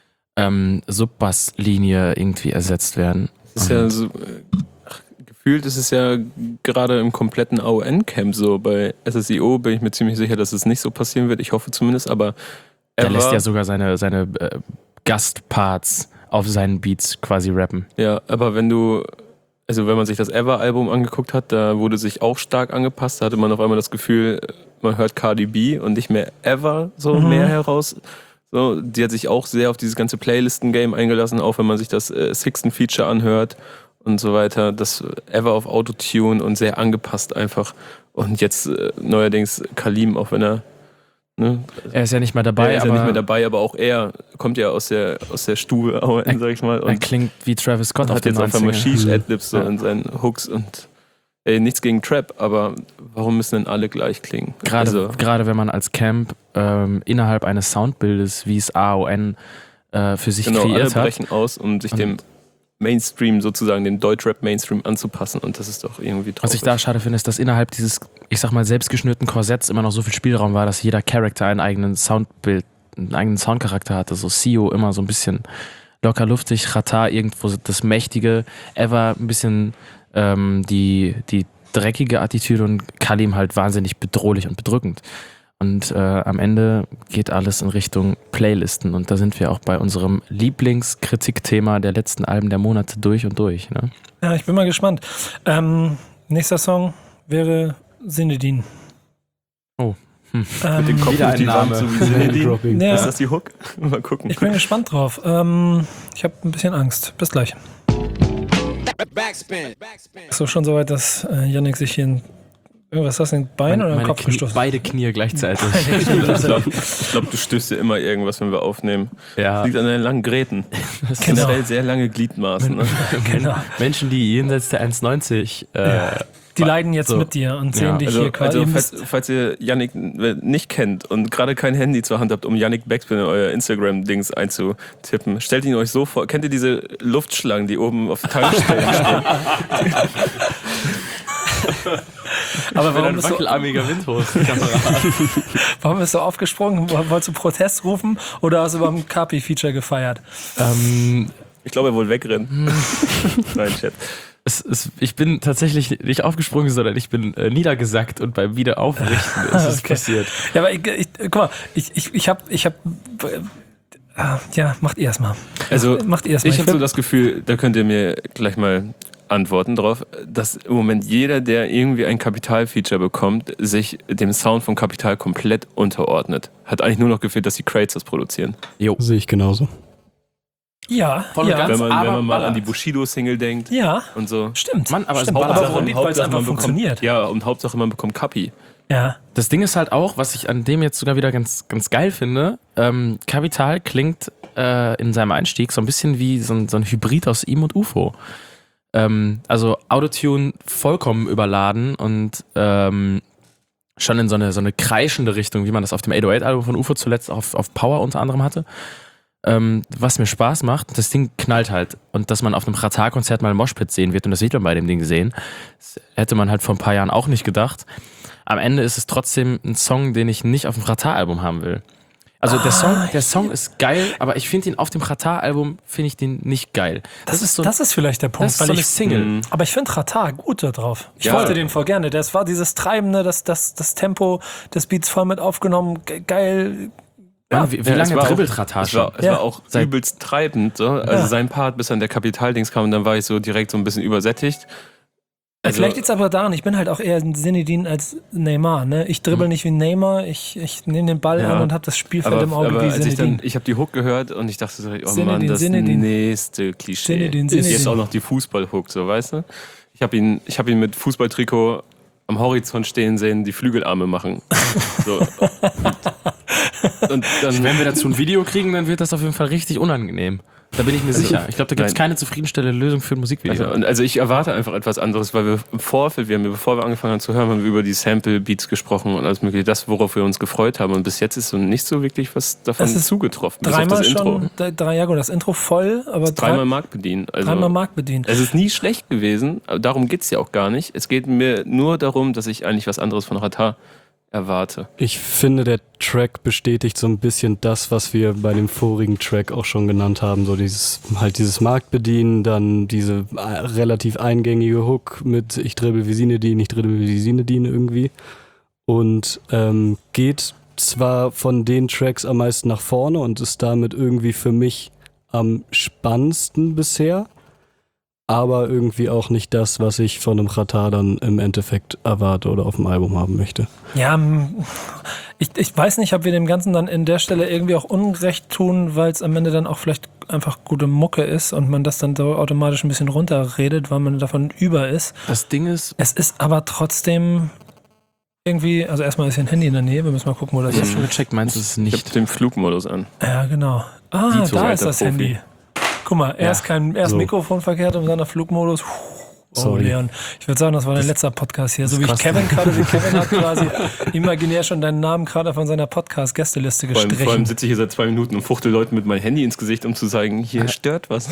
ähm, Subbasslinie irgendwie ersetzt werden. Ist ja so, äh, ach, gefühlt ist es ja gerade im kompletten A O N-Camp so. Bei S S I O bin ich mir ziemlich sicher, dass es nicht so passieren wird. Ich hoffe zumindest, aber Der er lässt war- ja sogar seine, seine äh, Gastparts auf seinen Beats quasi rappen. Ja, aber wenn du, also wenn man sich das Ever-Album angeguckt hat, da wurde sich auch stark angepasst. Da hatte man auf einmal das Gefühl, man hört Cardi B und nicht mehr Ever so Mhm. mehr heraus. So, die hat sich auch sehr auf dieses ganze Playlisten-Game eingelassen, auch wenn man sich das äh, Sixten-Feature anhört und so weiter. Das Ever auf Autotune und sehr angepasst einfach. Und jetzt äh, neuerdings Kalim, auch wenn er ne, Er ist ja nicht mehr dabei, er ist ja aber nicht mehr dabei, aber auch er kommt ja aus der, aus der Stube, A O N, sag ich mal. er Und klingt wie Travis Scott auf hat dem jetzt neuen einfach mal Single. Sheesh-Adlibs so Ja. in seinen Hooks und ey, nichts gegen Trap, aber warum müssen denn alle gleich klingen? Gerade, Also, gerade wenn man als Camp ähm, innerhalb eines Soundbildes, wie es A O N äh, für sich genau, alle kreiert hat, brechen aus, um sich Und- dem Mainstream sozusagen, dem Deutschrap-Mainstream anzupassen und das ist doch irgendwie traurig. was ich da schade finde, ist, dass innerhalb dieses, ich sag mal, selbstgeschnürten Korsetts immer noch so viel Spielraum war, dass jeder Charakter einen eigenen Soundbild, einen eigenen Soundcharakter hatte. So C E O immer so ein bisschen locker luftig, Xatar irgendwo so das Mächtige, Ever ein bisschen ähm, die, die dreckige Attitüde und Kalim halt wahnsinnig bedrohlich und bedrückend. Und äh, am Ende geht alles in Richtung Playlisten und da sind wir auch bei unserem Lieblingskritikthema der letzten Alben der Monate durch und durch. Ne? Ja, ich bin mal gespannt. Ähm, nächster Song wäre Sinedin. Oh. Hm. mit dem Ähm, Kopf wieder durch die ein Wand, Name. so wie Sinedin. Dropping. ja, Ist das die Hook? Mal gucken. ich bin gespannt drauf. Ähm, ich habe ein bisschen Angst. Bis gleich. Backspin. Backspin. Ist so schon soweit, dass äh, Yannick sich hier ein, was ist das, ein Bein oder ein Meine Kopf Knie, gestoßen? beide Knie gleichzeitig. Ich glaube, glaub, du stößt dir immer irgendwas, wenn wir aufnehmen. ja. Liegt an deinen langen Gräten. Das ist Genau. Generell sehr lange Gliedmaßen. Ne? Genau. Menschen, die jenseits der eins neunzig äh, Die leiden jetzt so. mit dir und sehen Ja. dich Also, hier quasi. also Ihr falls, müsst- falls ihr Yannick nicht kennt und gerade kein Handy zur Hand habt, um Yannick Backspin in euer Instagram-Dings einzutippen, stellt ihn euch so vor. Kennt ihr diese Luftschlangen, die oben auf Tankstellen stehen? aber warum bist, du, wackelarmiger Windhosenkamera. warum bist du aufgesprungen? Wolltest du Protest rufen oder hast du beim Kapi-Feature gefeiert? ähm, Ich glaube, er wollte wegrennen. Nein, Chat. es, es, ich bin tatsächlich nicht aufgesprungen, sondern ich bin äh, niedergesackt und beim Wiederaufrichten ist es Okay. passiert. Ja, aber ich, ich, guck mal, ich, ich, ich hab, ich hab, äh, ja, macht ihr erstmal. Also, Macht ihr erstmal. ich habe so will- das Gefühl, da könnt ihr mir gleich mal antworten drauf, dass im Moment jeder, der irgendwie ein Kapital-Feature bekommt, sich dem Sound von Kapital komplett unterordnet. Hat eigentlich nur noch gefehlt, dass die Crates das produzieren. Jo. Sehe ich genauso. ja, Voll und ja, ganz. Wenn man, wenn aber man mal an die ballert. Bushido-Single denkt ja, und so. stimmt. Mann, aber es stimmt. ballert. aber warum nicht, weil es Hauptsache, einfach man bekommt- funktioniert. Ja, und Hauptsache man bekommt Kapi. Ja, Das Ding ist halt auch, was ich an dem jetzt sogar wieder ganz, ganz geil finde, ähm, Kapital klingt äh, in seinem Einstieg so ein bisschen wie so ein, so ein Hybrid aus ihm und U F O. Ähm, also Autotune vollkommen überladen und ähm, schon in so eine, so eine kreischende Richtung, wie man das auf dem acht null acht-Album von U F O zuletzt auf, auf Power unter anderem hatte. Ähm, was mir Spaß macht, das Ding knallt halt. Und dass man auf einem Xatar-Konzert mal ein Moshpit sehen wird, und das wird man bei dem Ding sehen, das hätte man halt vor ein paar Jahren auch nicht gedacht. Am Ende ist es trotzdem ein Song, den ich nicht auf dem Xatar-Album haben will. Also der Song, der Song ist geil, aber ich finde ihn auf dem Xatar-Album, finde ich den nicht geil. das, ist, das ist vielleicht der Punkt, das ist weil so eine ich, Single. Mhm. aber ich finde Xatar gut da drauf. Ich Ja. wollte den voll gerne. Das war dieses Treibende, das, das, das Tempo des Beats voll mit aufgenommen, ge- geil. Mann, wie, wie Ja, es lange war dribbelt auch- Ratar Es schon? war, es Ja. war auch Seit- übelst treibend. So. Also Ja. sein Part, bis dann der Kapitaldings kam, dann war ich so direkt so ein bisschen übersättigt. Also- Vielleicht liegt es aber daran, ich bin halt auch eher ein Zinedine als Neymar. Ne? Ich dribbel Mhm. nicht wie Neymar, ich, ich nehme den Ball Ja. an und habe das Spielfeld Aber, im Auge aber wie als ich dann, Zinedine. ich habe die Hook gehört und ich dachte so, oh Zinedine, Mann, das Zinedine. nächste Klischee. Zinedine, Ist Zinedine. jetzt auch noch die Fußball-Hook, so, weißt du? Ich habe ihn, ich hab ihn mit Fußballtrikot am Horizont stehen sehen, die Flügelarme machen. So. Und, und dann, Wenn wir dazu ein Video kriegen, dann wird das auf jeden Fall richtig unangenehm. Da bin ich mir sicher. Ich glaube, da gibt es nein. keine zufriedenstellende Lösung für ein Musikvideo. Also, und also ich erwarte einfach etwas anderes, weil wir im Vorfeld, wir haben, bevor wir angefangen haben zu hören, haben wir über die Sample-Beats gesprochen und alles mögliche, das, worauf wir uns gefreut haben. Und bis jetzt ist so nicht so wirklich was davon Es ist zugetroffen. Bis auf Dreimal das Intro. schon, d- drei, ja gut, das Intro voll, aber Dreimal drei, Markt bedienen. Also, dreimal Markt bedient. es ist nie schlecht gewesen, aber darum geht es ja auch gar nicht. Es geht mir nur darum, dass ich eigentlich was anderes von Ratar erwarte. Ich finde, der Track bestätigt so ein bisschen das, was wir bei dem vorigen Track auch schon genannt haben. So dieses, halt dieses Marktbedienen, dann diese äh, relativ eingängige Hook mit ich dribbel wie Zinedine, ich dribbel wie Zinedine irgendwie. Und ähm, geht zwar von den Tracks am meisten nach vorne und ist damit irgendwie für mich am spannendsten bisher, aber irgendwie auch nicht das, was ich von einem Ratar dann im Endeffekt erwarte oder auf dem Album haben möchte. Ja, m, ich, ich weiß nicht, ob wir dem Ganzen dann in der Stelle irgendwie auch Unrecht tun, weil es am Ende dann auch vielleicht einfach gute Mucke ist und man das dann so automatisch ein bisschen runterredet, weil man davon über ist. Das Ding ist, Es ist aber trotzdem irgendwie, also erstmal ist hier ein Handy in der Nähe, wir müssen mal gucken, wo das ich habe ist. schon gecheckt, meinst du es Ich nicht? habe den Flugmodus an. Ja, genau. Ah, Die da Zuhörer, ist das der Profi. Handy. Guck mal, Ja. erst kein erst So. Mikrofon verkehrt und dann der Flugmodus. Puh. Oh, Sorry. Leon. Ich würde sagen, das war dein letzter Podcast hier. So wie ich krass. Kevin gerade, wie Kevin hat quasi imaginär schon deinen Namen gerade von seiner Podcast-Gästeliste Vor allem, vor allem gestrichen. sitze ich hier seit zwei Minuten und fuchtel Leuten mit meinem Handy ins Gesicht, um zu sagen, hier stört was.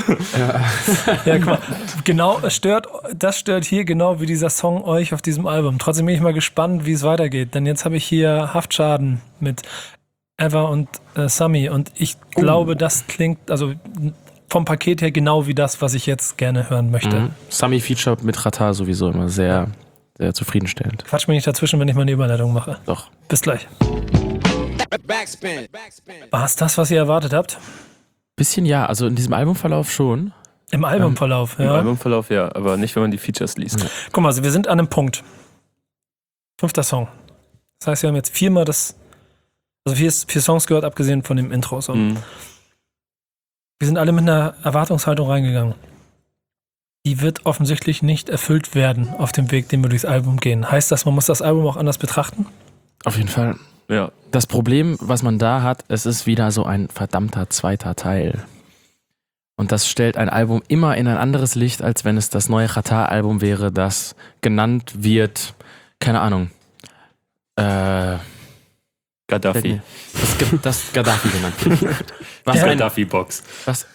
Ja, guck mal. Genau, es stört, das stört hier genau wie dieser Song euch auf diesem Album. Trotzdem bin ich mal gespannt, wie es weitergeht. Denn jetzt habe ich hier Haftschaden mit Eva und äh, Sami. Und ich glaube, das klingt, also vom Paket her genau wie das, was ich jetzt gerne hören möchte. Mhm. Sami Feature mit Ratar sowieso immer sehr, sehr zufriedenstellend. Quatsch mir nicht dazwischen, wenn ich mal eine Überleitung mache. Doch. Bis gleich. Backspin. Backspin. War es das, was ihr erwartet habt? Bisschen ja, also in diesem Albumverlauf schon. Im Albumverlauf, Im ja. Albumverlauf ja, aber nicht, wenn man die Features liest. Guck mal, also wir sind an einem Punkt. Fünfter Song. Das heißt, wir haben jetzt viermal das, also vier, vier Songs gehört, abgesehen von dem Intro. So. Mhm. Wir sind alle mit einer Erwartungshaltung reingegangen. Die wird offensichtlich nicht erfüllt werden auf dem Weg, den wir durchs Album gehen. Heißt das, man muss das Album auch anders betrachten? Auf jeden Fall. Ja. Das Problem, was man da hat, es ist wieder so ein verdammter zweiter Teil. Und das stellt ein Album immer in ein anderes Licht, als wenn es das neue Ratar-Album wäre, das genannt wird, keine Ahnung, äh, Gaddafi. das, Ge- das Gaddafi genannt wird. Was Ja. ein, Gaddafi-Box. was,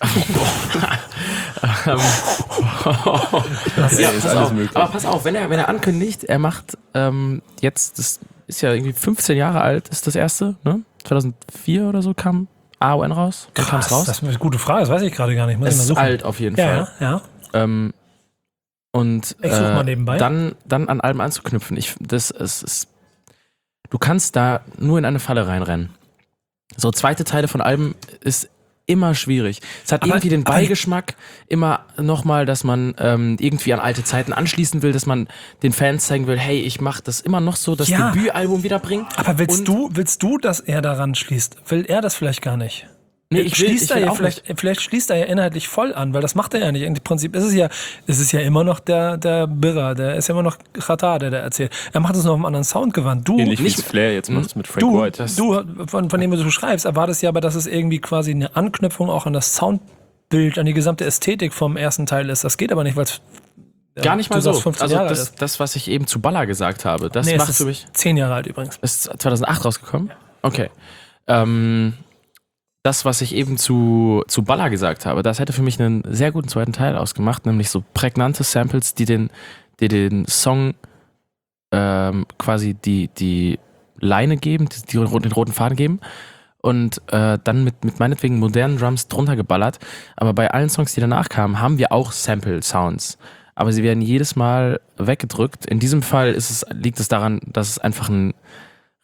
ähm, Das ja, ist pass alles auf. möglich. Aber pass auf, wenn er, wenn er ankündigt, er macht ähm, jetzt, das ist ja irgendwie fünfzehn Jahre alt, ist das erste, ne? zweitausendvier oder so kam A O N raus. Dann kam es raus. Das ist eine gute Frage, das weiß ich gerade gar nicht. Muss ich Es mal ist suchen. alt auf jeden Ja, Fall. ja, ja. Ähm, und Ich such mal nebenbei. dann, dann an Alben anzuknüpfen. Ich, das ist, ist, du kannst da nur in eine Falle reinrennen. So zweite Teile von Alben ist immer schwierig. Es hat Aber- irgendwie den aber- Beigeschmack immer nochmal, dass man ähm, irgendwie an alte Zeiten anschließen will, dass man den Fans zeigen will, hey, ich mache das immer noch so, das Ja. Debütalbum wiederbringen. Aber willst Und- du, willst du, dass er daran schließt? Will er das vielleicht gar nicht? Nee, ich will, schließt ich er will ja auch vielleicht, nicht. vielleicht schließt er ja inhaltlich voll an, weil das macht er ja nicht. Im Prinzip ist es ja, ist es ja immer noch der, der Birrer, der ist ja immer noch Ratar, der da erzählt. Er macht es nur auf einem anderen Sound gewandt. Du, Ähnlich wie nicht- es Flair jetzt macht mit Frank du, White. du von, von dem du schreibst, erwartest ja aber, dass es irgendwie quasi eine Anknüpfung auch an das Soundbild, an die gesamte Ästhetik vom ersten Teil ist. Das geht aber nicht, weil es Gar nicht mal du so. sagst fünfzehn Also Jahre alt das, ist. das, was ich eben zu Baller gesagt habe, das Nee, macht es für ist mich... zehn Jahre alt übrigens. Ist zweitausendacht rausgekommen? Okay. Ähm, das, was ich eben zu, zu Baller gesagt habe, das hätte für mich einen sehr guten zweiten Teil ausgemacht, nämlich so prägnante Samples, die den, die den Song ähm, quasi die, die Leine geben, die, die den roten Faden geben und äh, dann mit, mit meinetwegen modernen Drums drunter geballert. Aber bei allen Songs, die danach kamen, haben wir auch Sample-Sounds. Aber sie werden jedes Mal weggedrückt. In diesem Fall ist es, liegt es daran, dass es einfach ein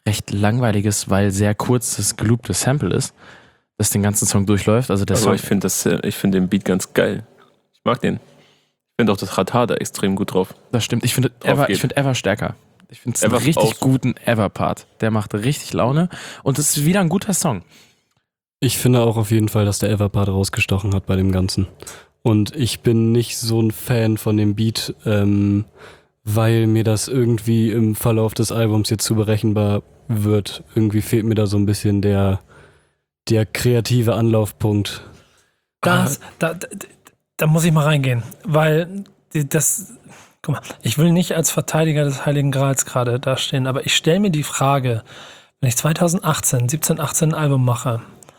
recht langweiliges, weil sehr kurzes, gelooptes Sample ist, das den ganzen Song durchläuft. Also der Aber Song, ich finde find den Beat ganz geil. Ich mag den. Ich finde auch das Radar da extrem gut drauf. das stimmt. Ich finde Drauf Ever, geht. ich find Ever stärker. Ich finde es einen Ever richtig auch. guten Ever-Part. Der macht richtig Laune und es ist wieder ein guter Song. Ich finde auch auf jeden Fall, dass der Everpart rausgestochen hat bei dem Ganzen. Und ich bin nicht so ein Fan von dem Beat, ähm, weil mir das irgendwie im Verlauf des Albums jetzt zu berechenbar wird. Irgendwie fehlt mir da so ein bisschen der, der kreative Anlaufpunkt. Das, da, da, da muss ich mal reingehen, weil die- das, guck mal, ich will nicht als Verteidiger des Heiligen Grals gerade dastehen, aber ich stelle mir die Frage, wenn ich zwanzig achtzehn, siebzehn, achtzehn ein Album mache,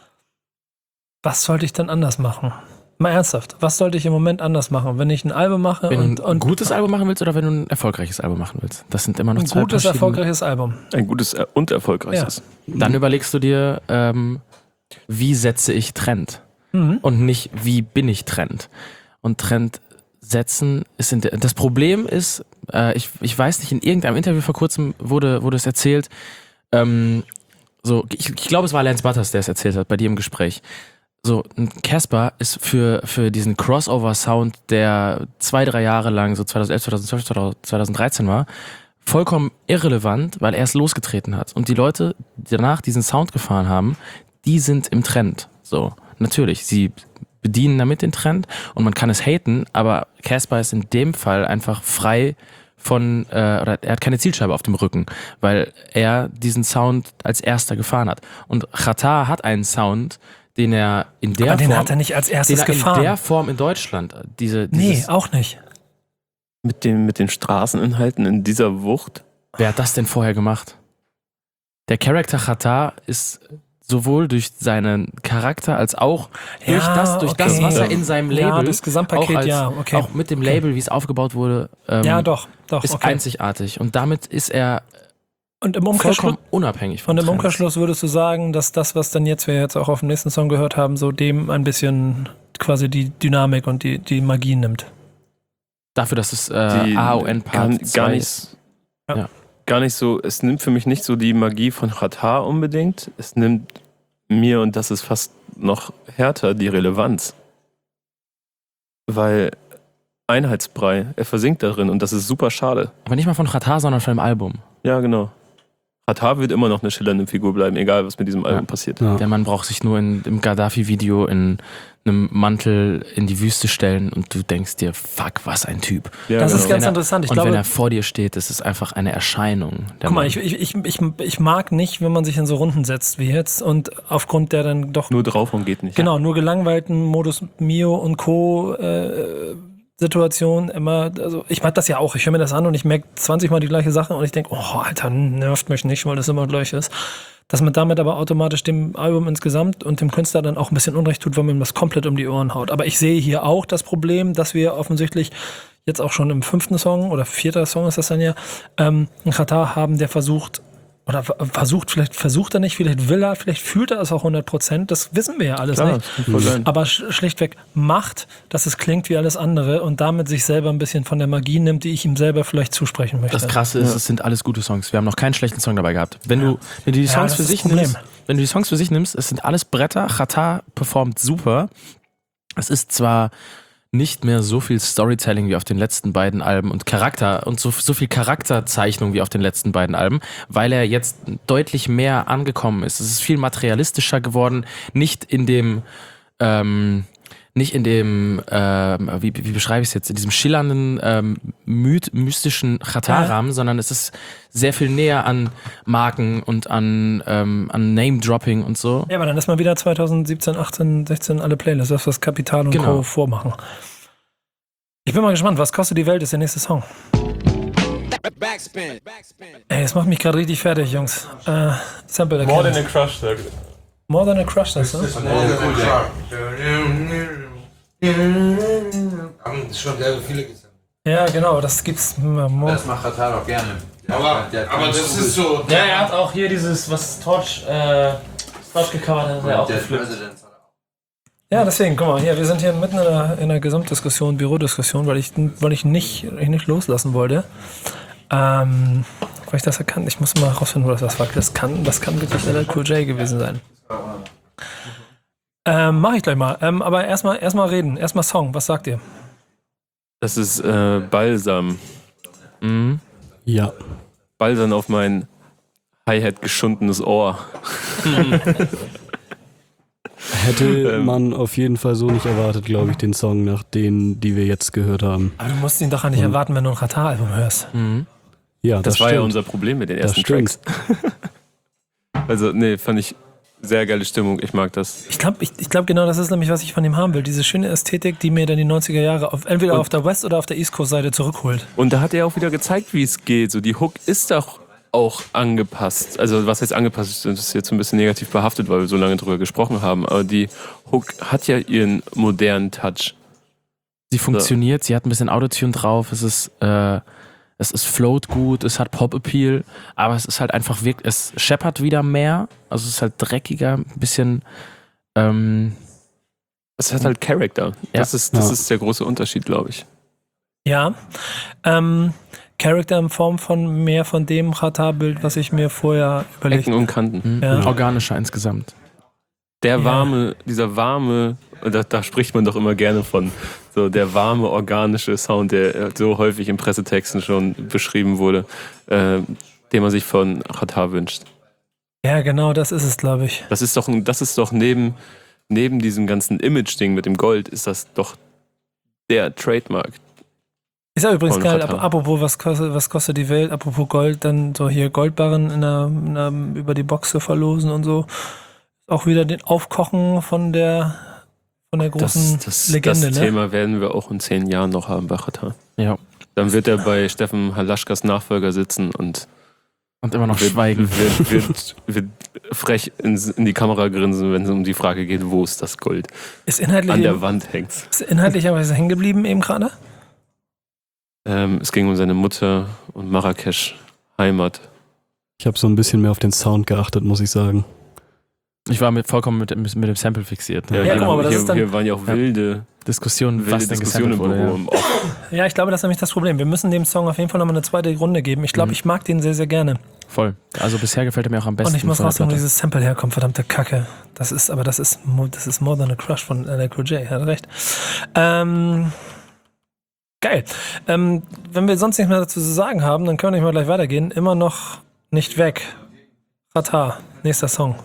was sollte ich dann anders machen? Mal ernsthaft, was sollte ich im Moment anders machen, wenn ich ein Album mache Wenn und, du ein und gutes Album machen willst oder wenn du ein erfolgreiches Album machen willst. Das sind immer noch ein zwei gutes, verschiedene- erfolgreiches Album? Ein gutes äh, und erfolgreiches. Dann überlegst du dir, ähm, wie setze ich Trend Mhm. und nicht, wie bin ich Trend. Und Trend setzen ist in der, das Problem ist, äh, ich, ich weiß nicht, in irgendeinem Interview vor kurzem wurde, wurde es erzählt, ähm, so, ich, ich glaube, es war Lance Butters, der es erzählt hat, bei dir im Gespräch. So, ein Casper ist für, für diesen Crossover-Sound, der zwei, drei Jahre lang, so zweitausendelf, zweitausendzwölf, zweitausenddreizehn war, vollkommen irrelevant, weil er es losgetreten hat. Und die Leute, die danach diesen Sound gefahren haben, die sind im Trend. So, natürlich, sie bedienen damit den Trend und man kann es haten, aber Casper ist in dem Fall einfach frei von, äh, oder er hat keine Zielscheibe auf dem Rücken, weil er diesen Sound als erster gefahren hat. Und Xatar hat einen Sound, den er in der Aber den Form, hat er nicht als erstes den er gefahren. in der Form in Deutschland, diese, Nee, dieses, auch nicht. Mit, den, mit den Straßeninhalten in dieser Wucht. wer hat das denn vorher gemacht? Der Charakter Xatar ist sowohl durch seinen Charakter als auch durch Ja, das, durch das, okay. was er in seinem Label, Ja, das Gesamtpaket, auch, als, ja, okay. auch mit dem Label, wie es aufgebaut wurde, ähm, Ja, doch, doch. ist okay. einzigartig. Und damit ist er Und im Umkehrschluss, vollkommen unabhängig von und im Trends. Umkehrschluss würdest du sagen, dass das, was dann jetzt wir jetzt auch auf dem nächsten Song gehört haben, so dem ein bisschen quasi die Dynamik und die, die Magie nimmt. Dafür, dass es äh, Die A O N gar, Part gar zwei nicht, ist. Ja. Ja. gar nicht so, es nimmt für mich nicht so die Magie von Xatar unbedingt. Es nimmt mir, und das ist fast noch härter, die Relevanz. Weil Einheitsbrei, er versinkt darin und das ist super schade. Aber nicht mal von Xatar, sondern von dem Album. Ja, genau. Xatar wird immer noch eine schillernde Figur bleiben, egal was mit diesem Album Ja. passiert. Ja. Der Mann braucht sich nur in, im Gaddafi-Video in einem Mantel in die Wüste stellen und du denkst dir, fuck, was ein Typ. Ja, Das ist genau. ganz Wenn er- interessant. Ich und glaube, wenn er vor dir steht, ist es einfach eine Erscheinung. Der guck mal, Mann. ich, ich, ich, ich, ich mag nicht, wenn man sich in so Runden setzt wie jetzt und aufgrund der dann doch Nur drauf und geht nicht. genau, nur gelangweilten Modus Mio und Co. Äh, Situation immer, also ich mag das ja auch, ich höre mir das an und ich merke zwanzig Mal die gleiche Sache und ich denke, oh Alter, nervt mich nicht, weil das immer gleich ist. Dass man damit aber automatisch dem Album insgesamt und dem Künstler dann auch ein bisschen Unrecht tut, weil man ihm das komplett um die Ohren haut. Aber ich sehe hier auch das Problem, dass wir offensichtlich jetzt auch schon im fünften Song oder vierter Song ist das dann ja, ähm, einen Xatar haben, der versucht, oder versucht, vielleicht versucht er nicht, vielleicht will er, vielleicht fühlt er es auch hundert Prozent, das wissen wir ja alles Klar, nicht. das kann voll sein. Aber sch- schlichtweg macht, dass es klingt wie alles andere und damit sich selber ein bisschen von der Magie nimmt, die ich ihm selber vielleicht zusprechen möchte. Das Krasse ist, es sind alles gute Songs. Wir haben noch keinen schlechten Song dabei gehabt. Wenn du, wenn du die Ja, Songs das für ist sich das Problem. nimmst, wenn du die Songs für sich nimmst, es sind alles Bretter. Xatar performt super. Es ist zwar nicht mehr so viel Storytelling wie auf den letzten beiden Alben und Charakter und so, so viel Charakterzeichnung wie auf den letzten beiden Alben, weil er jetzt deutlich mehr angekommen ist. Es ist viel materialistischer geworden, nicht in dem ähm, nicht in dem, ähm, wie, wie beschreibe ich es jetzt, in diesem schillernden, ähm, myth, mystischen Xatar-Rahmen, sondern es ist sehr viel näher an Marken und an, ähm, an Name-Dropping und so. Ja, aber dann ist mal wieder zwanzig siebzehn, achtzehn, sechzehn alle Playlists, das was Kapital und Genau. Co. vormachen. Ich bin mal gespannt, was kostet die Welt, ist der nächste Song. Backspin. Backspin. Ey, das macht mich gerade richtig fertig, Jungs. Äh, Sample More than erkennen. a crush, sag More than a Crush, das, ne? Das ist haben schon sehr viele gesammelt. Ja, genau, das gibt's. äh, More. Das macht Xatar auch gerne. Aber, Der hat aber ganz das gutes- ist so. Ja, er hat auch hier dieses, was Torch, äh, Torch gecovert hat, hat er auch Der geflippt. President hat er auch. Ja, deswegen, guck mal, hier, wir sind hier mitten in einer, in einer Gesamtdiskussion, Bürodiskussion, weil ich, weil ich nicht, ich nicht loslassen wollte. Ähm, weil ich das erkannt. Ich muss mal rausfinden, wo das was war. Das kann, das kann wirklich L L Cool J gewesen sein. Ähm, mach ich gleich mal. Ähm, aber erstmal erstmal reden. Erstmal Song. Was sagt ihr? Das ist äh, Balsam. Mhm. Ja. Balsam auf mein Hi-Hat geschundenes Ohr. Hätte man auf jeden Fall so nicht erwartet, glaube ich, den Song nach denen, die wir jetzt gehört haben. Aber du musst ihn doch gar nicht Und- erwarten, wenn du ein Ratar-Album hörst. Mhm. Ja, Das, das, war stimmt. ja unser Problem mit den Das ersten stimmt. Tracks. Also, nee, fand ich sehr geile Stimmung. Ich mag das. Ich glaube, ich, ich glaub, genau das ist nämlich, was ich von ihm haben will. Diese schöne Ästhetik, die mir dann die neunziger Jahre auf, entweder Und- auf der West- oder auf der East Coast-Seite zurückholt. Und da hat er auch wieder gezeigt, wie es geht. So, die Hook ist doch auch angepasst. Also, was heißt angepasst? Das ist jetzt ein bisschen negativ behaftet, weil wir so lange drüber gesprochen haben. Aber die Hook hat ja ihren modernen Touch. Sie funktioniert, sie hat ein bisschen Autotune drauf, es ist, äh, es ist float gut, es hat Pop-Appeal, aber es ist halt einfach wirklich, es scheppert wieder mehr, also es ist halt dreckiger, ein bisschen, ähm, Es hat halt Charakter. Das, ist, das Ja. ist der große Unterschied, glaube ich. Ja. Ähm, Charakter in Form von mehr von dem Ratar-Bild, was ich mir vorher überlegt Ecken habe. und Kanten. mhm, Ja. organischer insgesamt. Der Ja. warme, dieser warme, und da, da spricht man doch immer gerne von, so der warme, organische Sound, der so häufig in Pressetexten schon beschrieben wurde, äh, den man sich von Ratar wünscht. Ja, genau, das ist es, glaube ich. Das ist doch, ein- das ist doch neben, neben diesem ganzen Image-Ding mit dem Gold, ist das doch der Trademark. Ist ja übrigens Von geil, Ratar. ap apropos, was kostet, was kostet die Welt, apropos Gold, dann so hier Goldbarren in der, in der, über die Box zu verlosen und so. Auch wieder den Aufkochen von der, von der großen Das, das, Legende, das ne? Thema werden wir auch in zehn Jahren noch haben bei Ratar. Ja. Dann wird er bei Steffen Halaschkas Nachfolger sitzen und Und immer noch wird, schweigen. wird, wird, wird frech in, in die Kamera grinsen, wenn es um die Frage geht, wo ist das Gold? Ist inhaltlich, An der Wand hängt's. ist inhaltlich aber hängen geblieben eben gerade? Ähm, es ging um seine Mutter und Marrakesch, Heimat. Ich habe so ein bisschen mehr auf den Sound geachtet, muss ich sagen. Ich war mit, vollkommen mit, mit dem Sample fixiert. Ja, hier, guck mal, aber das hier, ist dann- hier waren ja auch Ja. wilde, Diskussion, wilde was denn Diskussionen im gesampelt Büro. wurde. im Off. Ja, ich glaube, das ist nämlich das Problem. Wir müssen dem Song auf jeden Fall nochmal eine zweite Runde geben. Ich glaube, Mhm. ich mag den sehr, sehr gerne. Ja. Voll. Also bisher gefällt er mir auch am besten. Und ich muss von der rausfinden, wo Platte. dieses Sample herkommt, verdammte Kacke. Das ist, aber das ist, mo- das ist More Than a Crush von L L Cool J, hat recht. Ähm, geil. Ähm, wenn wir sonst nichts mehr dazu zu sagen haben, dann können wir nicht mal gleich weitergehen. Immer noch nicht weg. Ratar, nächster Song.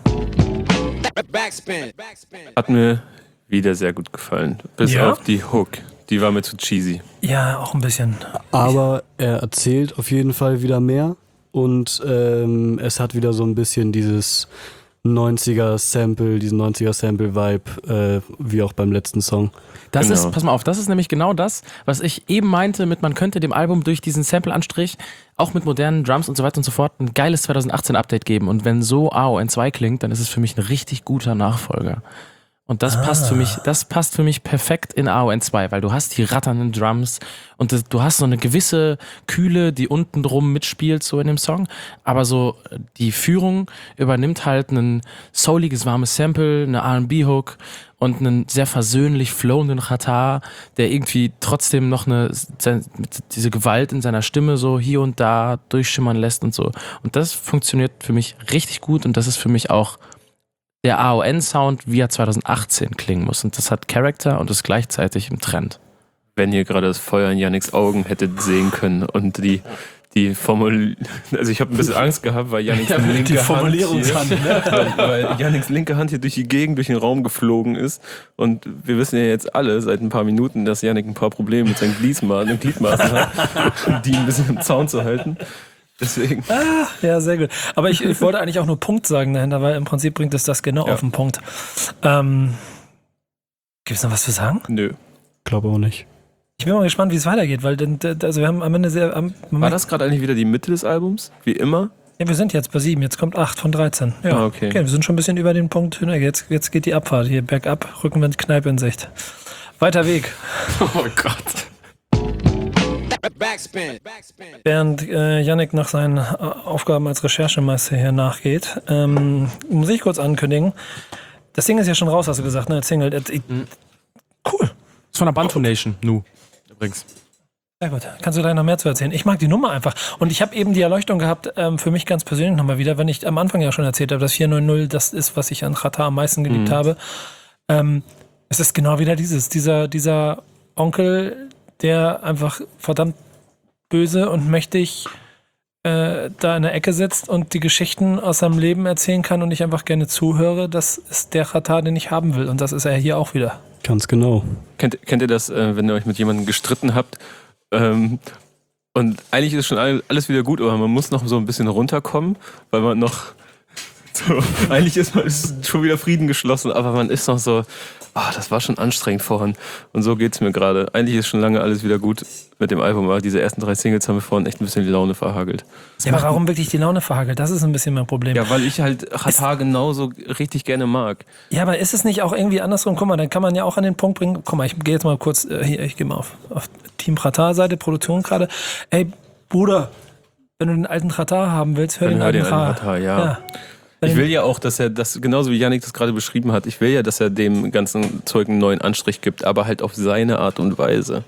Backspin. Backspin. Hat mir wieder sehr gut gefallen. Bis Ja? auf die Hook. Die war mir zu cheesy. Ja, auch ein bisschen. Aber er erzählt auf jeden Fall wieder mehr und ähm, es hat wieder so ein bisschen dieses neunziger-Sample, diesen neunziger-Sample-Vibe, äh, wie auch beim letzten Song. Das Genau. ist, pass mal auf, das ist nämlich genau das, was ich eben meinte mit, man könnte dem Album durch diesen Sample-Anstrich auch mit modernen Drums und so weiter und so fort ein geiles zwanzig achtzehn Update geben. Und wenn so A O N zwei klingt, dann ist es für mich ein richtig guter Nachfolger. Und das Ah. passt für mich, das passt für mich perfekt in A O N zwei, weil du hast die ratternden Drums und das, du hast so eine gewisse Kühle, die unten drum mitspielt, so in dem Song. Aber so äh, die Führung übernimmt halt ein souliges, warmes Sample, eine R and B-Hook und einen sehr versöhnlich flowenden Ratar, der irgendwie trotzdem noch eine, se- mit diese Gewalt in seiner Stimme so hier und da durchschimmern lässt und so. Und das funktioniert für mich richtig gut und das ist für mich auch der A O N-Sound, wie er zwanzig achtzehn klingen muss. Und das hat Charakter und ist gleichzeitig im Trend. Wenn ihr gerade das Feuer in Yannicks Augen hättet sehen können und die, die Formul... Also ich habe ein bisschen Angst gehabt, weil Yannicks linke die Hand Formulierungshand, hier, weil, weil Yannicks linke Hand hier durch die Gegend, durch den Raum geflogen ist. Und wir wissen ja jetzt alle seit ein paar Minuten, dass Yannick ein paar Probleme mit seinen Gliedmaßen, Gliedmaßen hat, die ein bisschen im Zaun zu halten. Deswegen... Ja, sehr gut. Aber ich, ich wollte eigentlich auch nur Punkt sagen dahinter, weil im Prinzip bringt es das genau Ja. auf den Punkt. Ähm, Gibt es noch was zu sagen? Nö. Glaube auch nicht. Ich bin mal gespannt, wie es weitergeht, weil denn, also wir haben am Ende sehr... Am, War das gerade eigentlich wieder die Mitte des Albums? Wie immer? Ja, wir sind jetzt bei sieben, jetzt kommt acht von dreizehn. Ja, Ah, okay. okay, wir sind schon ein bisschen über den Punkt. Ne, Jetzt, jetzt geht die Abfahrt hier bergab, Rückenwind, Kneipe in Sicht. Weiter Weg. Oh Gott. Backspin. Backspin. Während äh, Yannick nach seinen äh, Aufgaben als Recherchemeister hier nachgeht, ähm, muss ich kurz ankündigen, das Ding ist ja schon raus, hast du gesagt, ne? Single. Äh, ich- Cool. Ist von der Bantu Nation, Nu. Übrigens. Sehr gut. Kannst du gleich noch mehr zu erzählen? Ich mag die Nummer einfach. Und ich habe eben die Erleuchtung gehabt, ähm, für mich ganz persönlich nochmal wieder, wenn ich am Anfang ja schon erzählt habe, dass vier neun null das ist, was ich an Xatar am meisten geliebt Mhm. habe. Ähm, es ist genau wieder dieses, dieser, dieser Onkel, der einfach verdammt böse und mächtig äh, da in der Ecke sitzt und die Geschichten aus seinem Leben erzählen kann und ich einfach gerne zuhöre. Das ist der Xatar, den ich haben will. Und das ist er hier auch wieder. Ganz genau. Kennt, kennt ihr das, äh, wenn ihr euch mit jemandem gestritten habt? Ähm, und eigentlich ist schon all- alles wieder gut, aber man muss noch so ein bisschen runterkommen, weil man noch so, eigentlich ist man ist schon wieder Frieden geschlossen, aber man ist noch so, ah, das war schon anstrengend vorhin. Und so geht's mir gerade. Eigentlich ist schon lange alles wieder gut mit dem Album, aber diese ersten drei Singles haben mir vorhin echt ein bisschen die Laune verhagelt. Ja, aber warum wirklich die Laune verhagelt? Das ist ein bisschen mein Problem. Ja, weil ich halt Xatar genauso richtig gerne mag. Ja, aber ist es nicht auch irgendwie andersrum? Guck mal, dann kann man ja auch an den Punkt bringen, guck mal, ich gehe jetzt mal kurz, äh, hier, ich gehe mal auf, auf Team Xatar-Seite, Produktion gerade. Ey, Bruder, wenn du den alten Xatar haben willst, hör Dann den hör alten den alten Xatar. Xatar, ja. Ich will ja auch, dass er das, genauso wie Yannick das gerade beschrieben hat, ich will ja, dass er dem ganzen Zeug einen neuen Anstrich gibt, aber halt auf seine Art und Weise.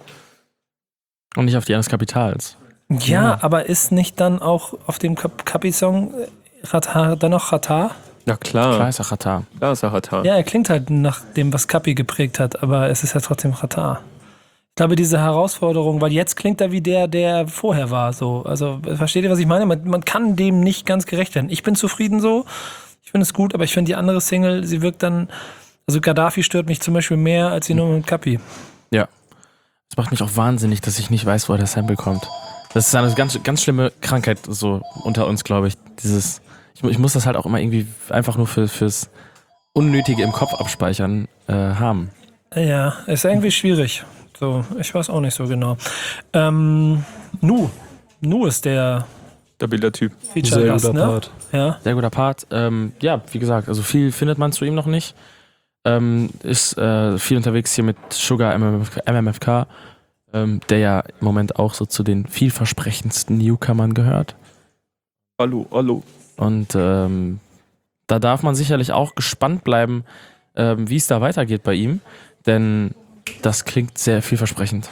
Und nicht auf die eines Kapitals. Ja, aber ist nicht dann auch auf dem Kap- Kapi-Song äh, Xatar dann noch Xatar? Na klar, Klar ist er Xatar. klar ist er Xatar. Ja, er klingt halt nach dem, was Kapi geprägt hat, aber es ist ja trotzdem Xatar. Ich glaube, diese Herausforderung, weil jetzt klingt er wie der, der vorher war. So. Also, versteht ihr, was ich meine? Man, man kann dem nicht ganz gerecht werden. Ich bin zufrieden so. Ich finde es gut, aber ich finde die andere Single, sie wirkt dann. Also, Gaddafi stört mich zum Beispiel mehr als die Nummer mit Kapi. Ja. Das macht mich auch wahnsinnig, dass ich nicht weiß, woher der Sample kommt. Das ist eine ganz, ganz schlimme Krankheit so unter uns, glaube ich. Dieses, ich, ich muss das halt auch immer irgendwie einfach nur für, fürs Unnötige im Kopf abspeichern äh, haben. Ja, ist irgendwie schwierig. So, ich weiß auch nicht so genau. Ähm, Nu. Nu ist der Stabiler Typ. Sehr Feature-Gast, guter ne? Part. Ja. Sehr guter Part. Ähm, ja, wie gesagt, also viel findet man zu ihm noch nicht. Ähm, ist äh, viel unterwegs hier mit Sugar M M F K, ähm, der ja im Moment auch so zu den vielversprechendsten Newcomern gehört. Hallo, hallo. Und ähm, da darf man sicherlich auch gespannt bleiben, ähm, wie es da weitergeht bei ihm. Denn das klingt sehr vielversprechend.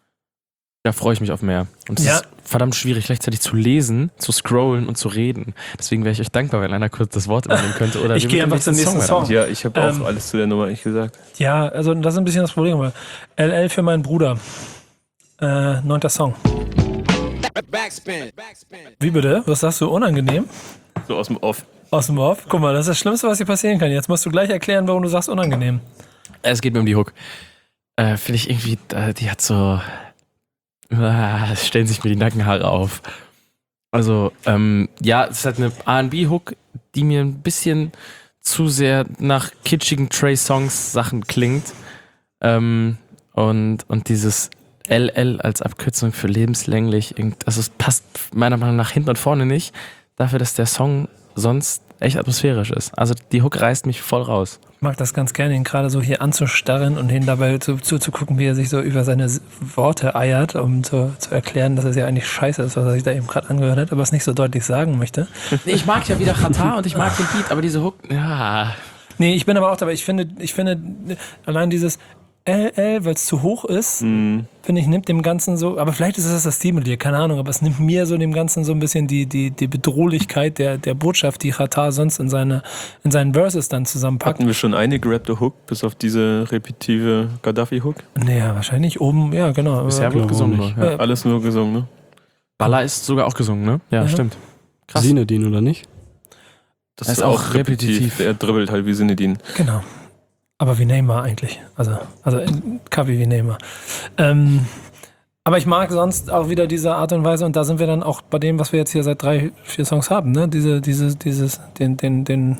Da freue ich mich auf mehr. Und es Ja. ist verdammt schwierig, gleichzeitig zu lesen, zu scrollen und zu reden. Deswegen wäre ich euch dankbar, wenn einer kurz das Wort übernehmen könnte. Oder Ich wir gehe mit dem einfach zum nächsten weitermachen. Song. Ja, ich habe Ähm, auch alles zu der Nummer nicht gesagt. Ja, also das ist ein bisschen das Problem. aber L L für meinen Bruder. Äh, neunter Song. Backspin. Backspin. Wie bitte? Was sagst du? Unangenehm? So aus dem Off. Aus dem Off? Guck mal, das ist das Schlimmste, was dir passieren kann. Jetzt musst du gleich erklären, warum du sagst unangenehm. Es geht mir um die Hook. Äh, Finde ich irgendwie, äh, die hat so. Ah, es stellen sich mir die Nackenhaare auf. Also, ähm, ja, es ist halt eine R and B-Hook, die mir ein bisschen zu sehr nach kitschigen Trey-Songs-Sachen klingt. Ähm, und, und dieses L L als Abkürzung für lebenslänglich, irgend- also es passt meiner Meinung nach hinten und vorne nicht, dafür, dass der Song sonst echt atmosphärisch ist. Also die Hook reißt mich voll raus. Ich mag das ganz gerne, ihn gerade so hier anzustarren und ihn dabei zu, zuzugucken, wie er sich so über seine S- Worte eiert, um zu, zu erklären, dass es ja eigentlich scheiße ist, was er sich da eben gerade angehört hat, aber es nicht so deutlich sagen möchte. Nee, ich mag ja wieder Xatar und ich mag den Beat, aber diese Hook, ja. Nee, ich bin aber auch dabei. Ich finde, ich finde allein dieses L L, weil es zu hoch ist, Mhm. finde ich, nimmt dem Ganzen so, aber vielleicht ist es das Stilmittel, keine Ahnung, aber es nimmt mir so dem Ganzen so ein bisschen die, die, die Bedrohlichkeit der, der Botschaft, die Xatar sonst in, seine, in seinen Verses dann zusammenpackt. Hatten wir schon eine gerappte Hook, bis auf diese repetitive Gaddafi-Hook? Naja, wahrscheinlich oben, ja, genau. Bisher aber- wird gesungen. nicht. Nur, ja. Ja. Alles nur gesungen, ne? Balla ist sogar auch gesungen, ne? Ja, Ja. stimmt. Krass. Sinedin, oder nicht? Das Er ist auch repetitiv. Er dribbelt halt wie Sinedin. Genau. Aber wie Neymar eigentlich. Also, also Kapi wie Neymar. Ähm, aber ich mag sonst auch wieder diese Art und Weise, und da sind wir dann auch bei dem, was wir jetzt hier seit drei, vier Songs haben, ne? Diese, diese, dieses, den, den, den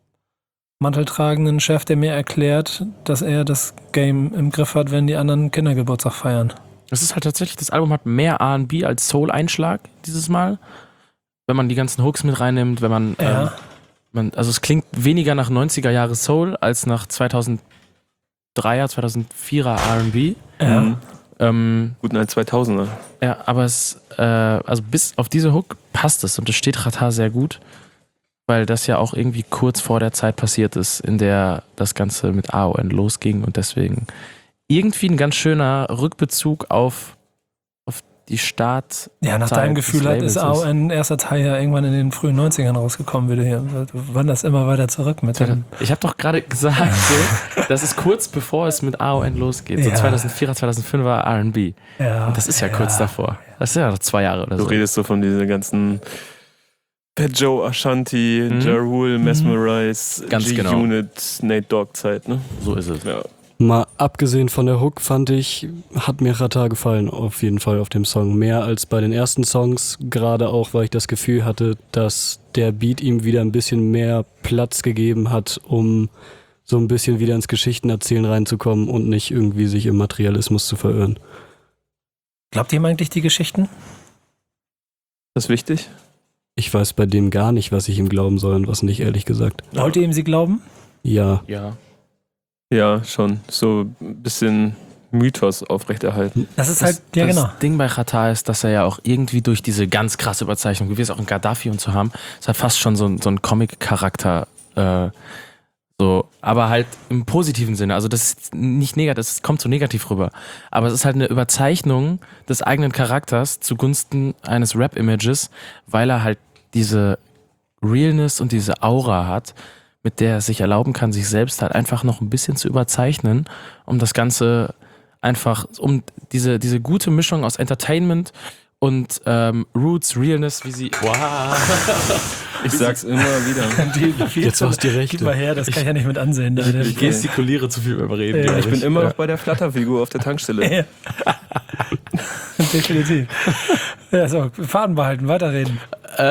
manteltragenden Chef, der mir erklärt, dass er das Game im Griff hat, wenn die anderen Kindergeburtstag feiern. Es ist halt tatsächlich, das Album hat mehr R and B als Soul-Einschlag dieses Mal. Wenn man die ganzen Hooks mit reinnimmt, wenn man, Ja. ähm, man also es klingt weniger nach neunziger Jahre Soul als nach zweitausenddreier, zweitausendvierer R and B. Ja. Mhm. Ähm, Guten ein zweitausender. ja, aber es, äh, also bis auf diese Hook passt es und es steht Xatar sehr gut, weil das ja auch irgendwie kurz vor der Zeit passiert ist, in der das Ganze mit A O N losging und deswegen irgendwie ein ganz schöner Rückbezug auf, auf die Start. Ja, nach Zeit deinem des Gefühl hat Labels ist auch ein erster Teil ja irgendwann in den frühen neunzigern rausgekommen, wieder hier. Du wanderst immer weiter zurück mit dem. Ich habe doch gerade gesagt, so, das ist kurz bevor es mit A O N losgeht. So Ja. zweitausendvier, zweitausendfünf war R and B. Ja, Und das ist ja, kurz davor. Das sind ja noch zwei Jahre oder Du so. redest so von diesen ganzen Fat Joe, Ashanti, Mhm. Ja Rule, Mesmerize, Ganz genau. G-Unit, Nate Dogg Zeit, ne? So ist es. Ja. Mal abgesehen von der Hook fand ich, hat mir Xatar gefallen auf jeden Fall auf dem Song. Mehr als bei den ersten Songs, gerade auch, weil ich das Gefühl hatte, dass der Beat ihm wieder ein bisschen mehr Platz gegeben hat, um so ein bisschen wieder ins Geschichtenerzählen reinzukommen und nicht irgendwie sich im Materialismus zu verirren. Glaubt ihr ihm eigentlich die Geschichten? Das ist wichtig. Ich weiß bei dem gar nicht, was ich ihm glauben soll und was nicht, ehrlich gesagt. Wollt ihr ihm sie glauben? Ja, Ja. Ja, schon. So ein bisschen Mythos aufrechterhalten. Das ist halt, ja das genau. Ding bei Xatar ist, dass er ja auch irgendwie durch diese ganz krasse Überzeichnung, wie wir es auch in Gaddafi und so haben, es hat fast schon so, ein- so einen Comic-Charakter, äh, so, aber halt im positiven Sinne. Also das ist nicht negativ, das kommt so negativ rüber. Aber es ist halt eine Überzeichnung des eigenen Charakters zugunsten eines Rap-Images, weil er halt diese Realness und diese Aura hat, mit der er sich erlauben kann, sich selbst halt einfach noch ein bisschen zu überzeichnen, um das Ganze einfach, um diese, diese gute Mischung aus Entertainment und ähm, Roots, Realness, wie sie. Wow. Ich sag's immer wieder. Die, Jetzt war's die Rechte. Gib mal her, das kann ich ja nicht mit ansehen. leider. Ich gestikuliere zu viel beim Reden. Ja, glaub Ich bin immer noch bei der Flatterfigur auf der Tankstelle. Ja. Definitiv. Ja, so, Faden behalten, weiterreden.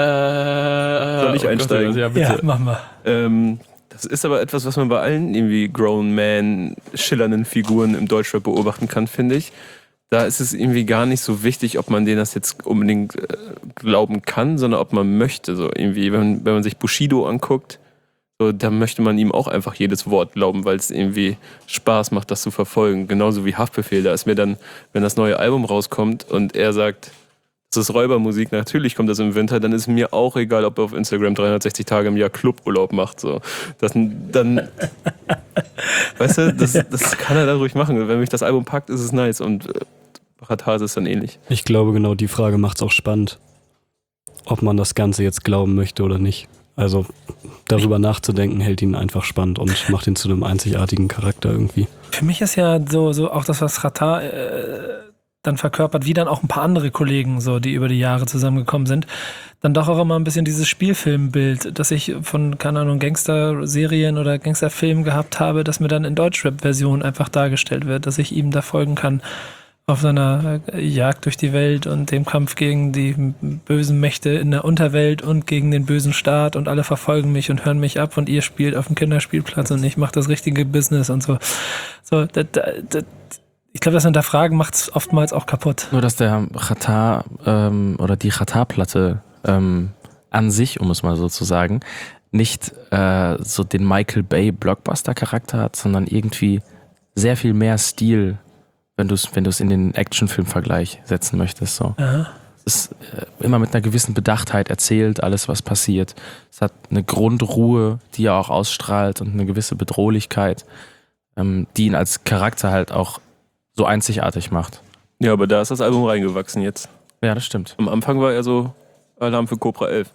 Äh, Soll ich einsteigen? Ja, bitte. Ja, mach mal. Ähm, das ist aber etwas, was man bei allen irgendwie Grown Man, schillernden Figuren im Deutschrap beobachten kann, finde ich. Da ist es irgendwie gar nicht so wichtig, ob man denen das jetzt unbedingt äh, glauben kann, sondern ob man möchte. So irgendwie, wenn, wenn man sich Bushido anguckt, so, da möchte man ihm auch einfach jedes Wort glauben, weil es irgendwie Spaß macht, das zu verfolgen. Genauso wie Haftbefehl. Da ist mir dann, wenn das neue Album rauskommt und er sagt, das ist Räubermusik, natürlich kommt das im Winter, dann ist mir auch egal, ob er auf Instagram dreihundertsechzig Tage im Jahr Cluburlaub macht. So. Das, dann, weißt du, das, das kann er da ruhig machen. Wenn mich das Album packt, ist es nice. Und äh, Xatar ist es dann ähnlich. ich glaube, genau die Frage macht's auch spannend, ob man das Ganze jetzt glauben möchte oder nicht. Also darüber nachzudenken hält ihn einfach spannend und macht ihn zu einem einzigartigen Charakter irgendwie. Für mich ist ja so, so auch das, was Xatar äh, dann verkörpert, wie dann auch ein paar andere Kollegen, so, die über die Jahre zusammengekommen sind, dann doch auch immer ein bisschen dieses Spielfilmbild, das ich von, keine Ahnung, Gangster-Serien oder Gangsterfilmen gehabt habe, das mir dann in Deutschrap-Version einfach dargestellt wird, dass ich ihm da folgen kann auf seiner Jagd durch die Welt und dem Kampf gegen die bösen Mächte in der Unterwelt und gegen den bösen Staat und alle verfolgen mich und hören mich ab und ihr spielt auf dem Kinderspielplatz und ich mache das richtige Business und so. So, das, das, ich glaube, das Hinterfragen macht es oftmals auch kaputt. Nur, dass der Xatar ähm, oder die Xatar-Platte ähm, an sich, um es mal so zu sagen, nicht äh, so den Michael Bay Blockbuster-Charakter hat, sondern irgendwie sehr viel mehr Stil, wenn du es wenn du es in den Actionfilm-Vergleich setzen möchtest. So. Aha. Es ist äh, immer mit einer gewissen Bedachtheit erzählt, alles was passiert. Es hat eine Grundruhe, die er auch ausstrahlt und eine gewisse Bedrohlichkeit, ähm, die ihn als Charakter halt auch so einzigartig macht. Ja, aber da ist das Album reingewachsen jetzt. Ja, das stimmt. Am Anfang war er so Alarm für Cobra elf.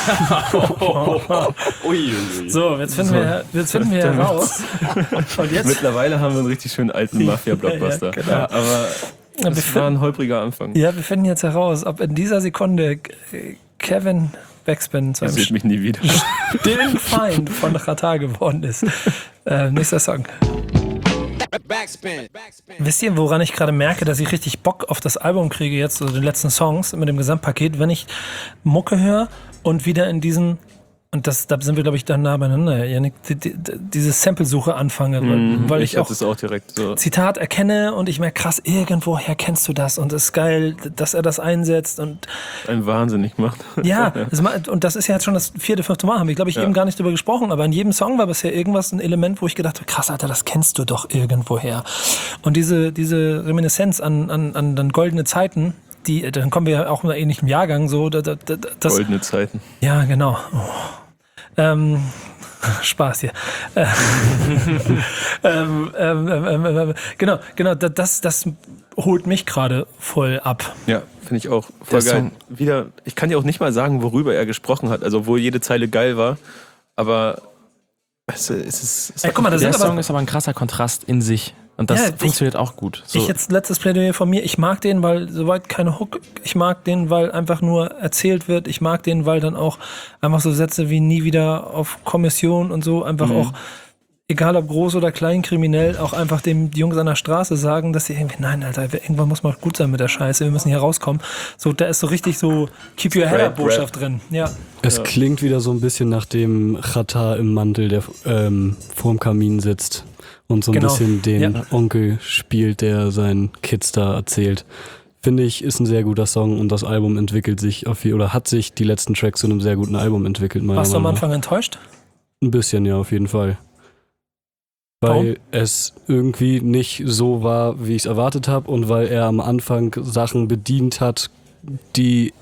So, jetzt finden wir, jetzt finden wir heraus. Und jetzt? Mittlerweile haben wir einen richtig schönen alten Mafia-Blockbuster. Ja, ja, genau. Aber Ja, wir es finden- war ein holpriger Anfang. Ja, wir finden jetzt heraus, ob in dieser Sekunde Kevin Backspin zu Das einem sieht mich nie wieder. stillen Feind von Xatar geworden ist. Äh, nächster Song. Backspin. Backspin. Wisst ihr, woran ich gerade merke, dass ich richtig Bock auf das Album kriege, jetzt so den letzten Songs mit dem Gesamtpaket, wenn ich Mucke höre und wieder in diesen, und das, da sind wir, glaube ich, dann nah beieinander, Janik, die, die, diese Sample-Suche anfange, weil, weil ich, hab auch das auch direkt so. Zitat erkenne und ich merke, krass, irgendwoher kennst du das und es ist geil, dass er das einsetzt und Ein wahnsinnig macht. ja, das ma- und das ist ja jetzt schon das vierte, fünfte Mal, haben wir, glaube ich, Ja. eben gar nicht drüber gesprochen, aber in jedem Song war bisher irgendwas, ein Element, wo ich gedacht habe, krass, Alter, das kennst du doch irgendwoher. Und diese, diese Reminiszenz an, an, an dann goldene Zeiten, die, dann kommen wir ja auch in einem ähnlichen Jahrgang, so, da, da, da, das, Goldene Zeiten. ja, genau. Oh. Ähm, Spaß hier. Äh, ähm, ähm, ähm, ähm, genau, genau, da- das, das holt mich gerade voll ab. Ja, finde ich auch voll Der geil. Song- Wieder, ich kann dir auch nicht mal sagen, worüber er gesprochen hat, also obwohl jede Zeile geil war, aber weißt du, es ist... Es Ey, guck mal, da Der sind Song aber, ist aber ein krasser Kontrast in sich. Und das Ja, ich- funktioniert auch gut. So, ich jetzt letztes Plädoyer von mir, ich mag den, weil soweit keine Hook, ich mag den, weil einfach nur erzählt wird, ich mag den, weil dann auch einfach so Sätze wie nie wieder auf Kommission und so einfach Mhm. auch, egal ob groß oder klein, kriminell, auch einfach dem die Jungs an der Straße sagen, dass sie irgendwie, nein, Alter, irgendwann muss mal gut sein mit der Scheiße, wir müssen hier rauskommen. So, da ist so richtig so Keep Your Head Up Botschaft drin. Ja. Es klingt wieder so ein bisschen nach dem Chata im Mantel, der ähm, vorm Kamin sitzt und so ein Genau. bisschen den Ja. Onkel spielt, der seinen Kids da erzählt. Finde ich, ist ein sehr guter Song und das Album entwickelt sich auf je- oder hat sich die letzten Tracks zu einem sehr guten Album entwickelt. meiner Warst du am Meinung nach. Anfang enttäuscht? Ein bisschen, ja, auf jeden Fall. Weil Warum? es irgendwie nicht so war, wie ich es erwartet habe und weil er am Anfang Sachen bedient hat, die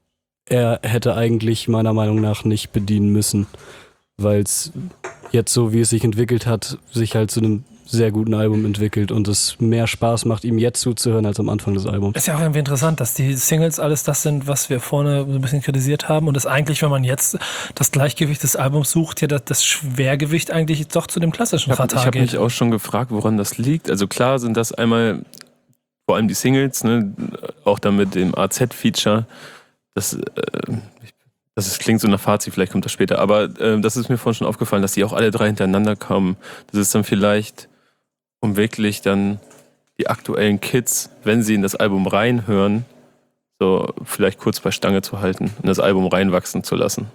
er hätte eigentlich meiner Meinung nach nicht bedienen müssen. Weil es jetzt so, wie es sich entwickelt hat, sich halt zu einem sehr guten Album entwickelt und es mehr Spaß macht, ihm jetzt zuzuhören als am Anfang des Albums. Ist ja auch irgendwie interessant, dass die Singles alles das sind, was wir vorne so ein bisschen kritisiert haben und das eigentlich, wenn man jetzt das Gleichgewicht des Albums sucht, ja das, das Schwergewicht eigentlich doch zu dem klassischen Ich habe Fatal hab mich geht. auch schon gefragt, woran das liegt. Also klar sind das einmal vor allem die Singles, ne, auch dann mit dem A Z-Feature. Das, äh, ich- das ist, klingt so nach Fazit, vielleicht kommt das später. Aber äh, das ist mir vorhin schon aufgefallen, dass die auch alle drei hintereinander kamen. Das ist dann vielleicht, um wirklich dann die aktuellen Kids, wenn sie in das Album reinhören, so vielleicht kurz bei Stange zu halten, in das Album reinwachsen zu lassen.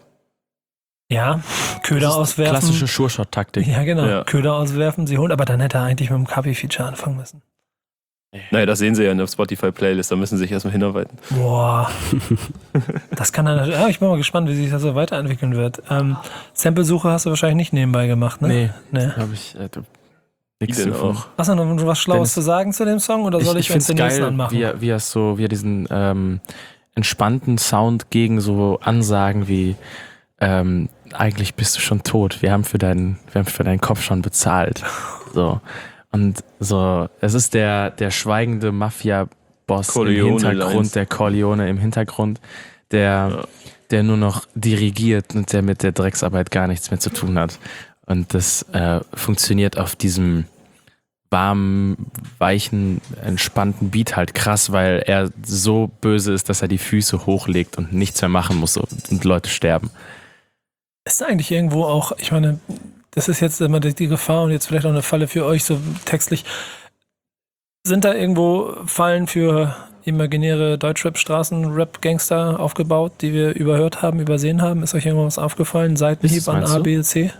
Ja, Köder auswerfen. klassische Sure-Shot-Taktik. Ja, genau. Ja. Köder auswerfen, sie holen, aber dann hätte er eigentlich mit dem Kapi-Feature anfangen müssen. Naja, das sehen sie ja in der Spotify-Playlist, da müssen sie sich erstmal hinarbeiten. Boah. Das kann dann, ja, ich bin mal gespannt, wie sich das so weiterentwickeln wird. Ähm, Sample-Suche hast du wahrscheinlich nicht nebenbei gemacht, ne? Nee, Nee. glaube ich. Äh, du- Die nix denn davon. auch. Hast du noch was Schlaues Dennis- zu sagen zu dem Song oder soll ich, ich uns finde den es nächsten geil, anmachen? wie er, wie er so, wie er diesen ähm, entspannten Sound gegen so Ansagen wie ähm, eigentlich bist du schon tot. Wir haben für deinen, wir haben für deinen Kopf schon bezahlt. So. Und so, es ist der, der schweigende Mafia-Boss im Corleone Hintergrund, Lines. der Corleone im Hintergrund, der, Ja. der nur noch dirigiert und der mit der Drecksarbeit gar nichts mehr zu tun hat. Und das äh, funktioniert auf diesem warmen, weichen, entspannten Beat halt krass, weil er so böse ist, dass er die Füße hochlegt und nichts mehr machen muss und Leute sterben. Ist eigentlich irgendwo auch, ich meine, das ist jetzt immer die, die Gefahr und jetzt vielleicht auch eine Falle für euch, so textlich. Sind da irgendwo Fallen für imaginäre Deutschrap-Straßen-Rap-Gangster aufgebaut, die wir überhört haben, übersehen haben? Ist euch irgendwas aufgefallen? Seitenhieb Ist es, an meinst A, du? B, C?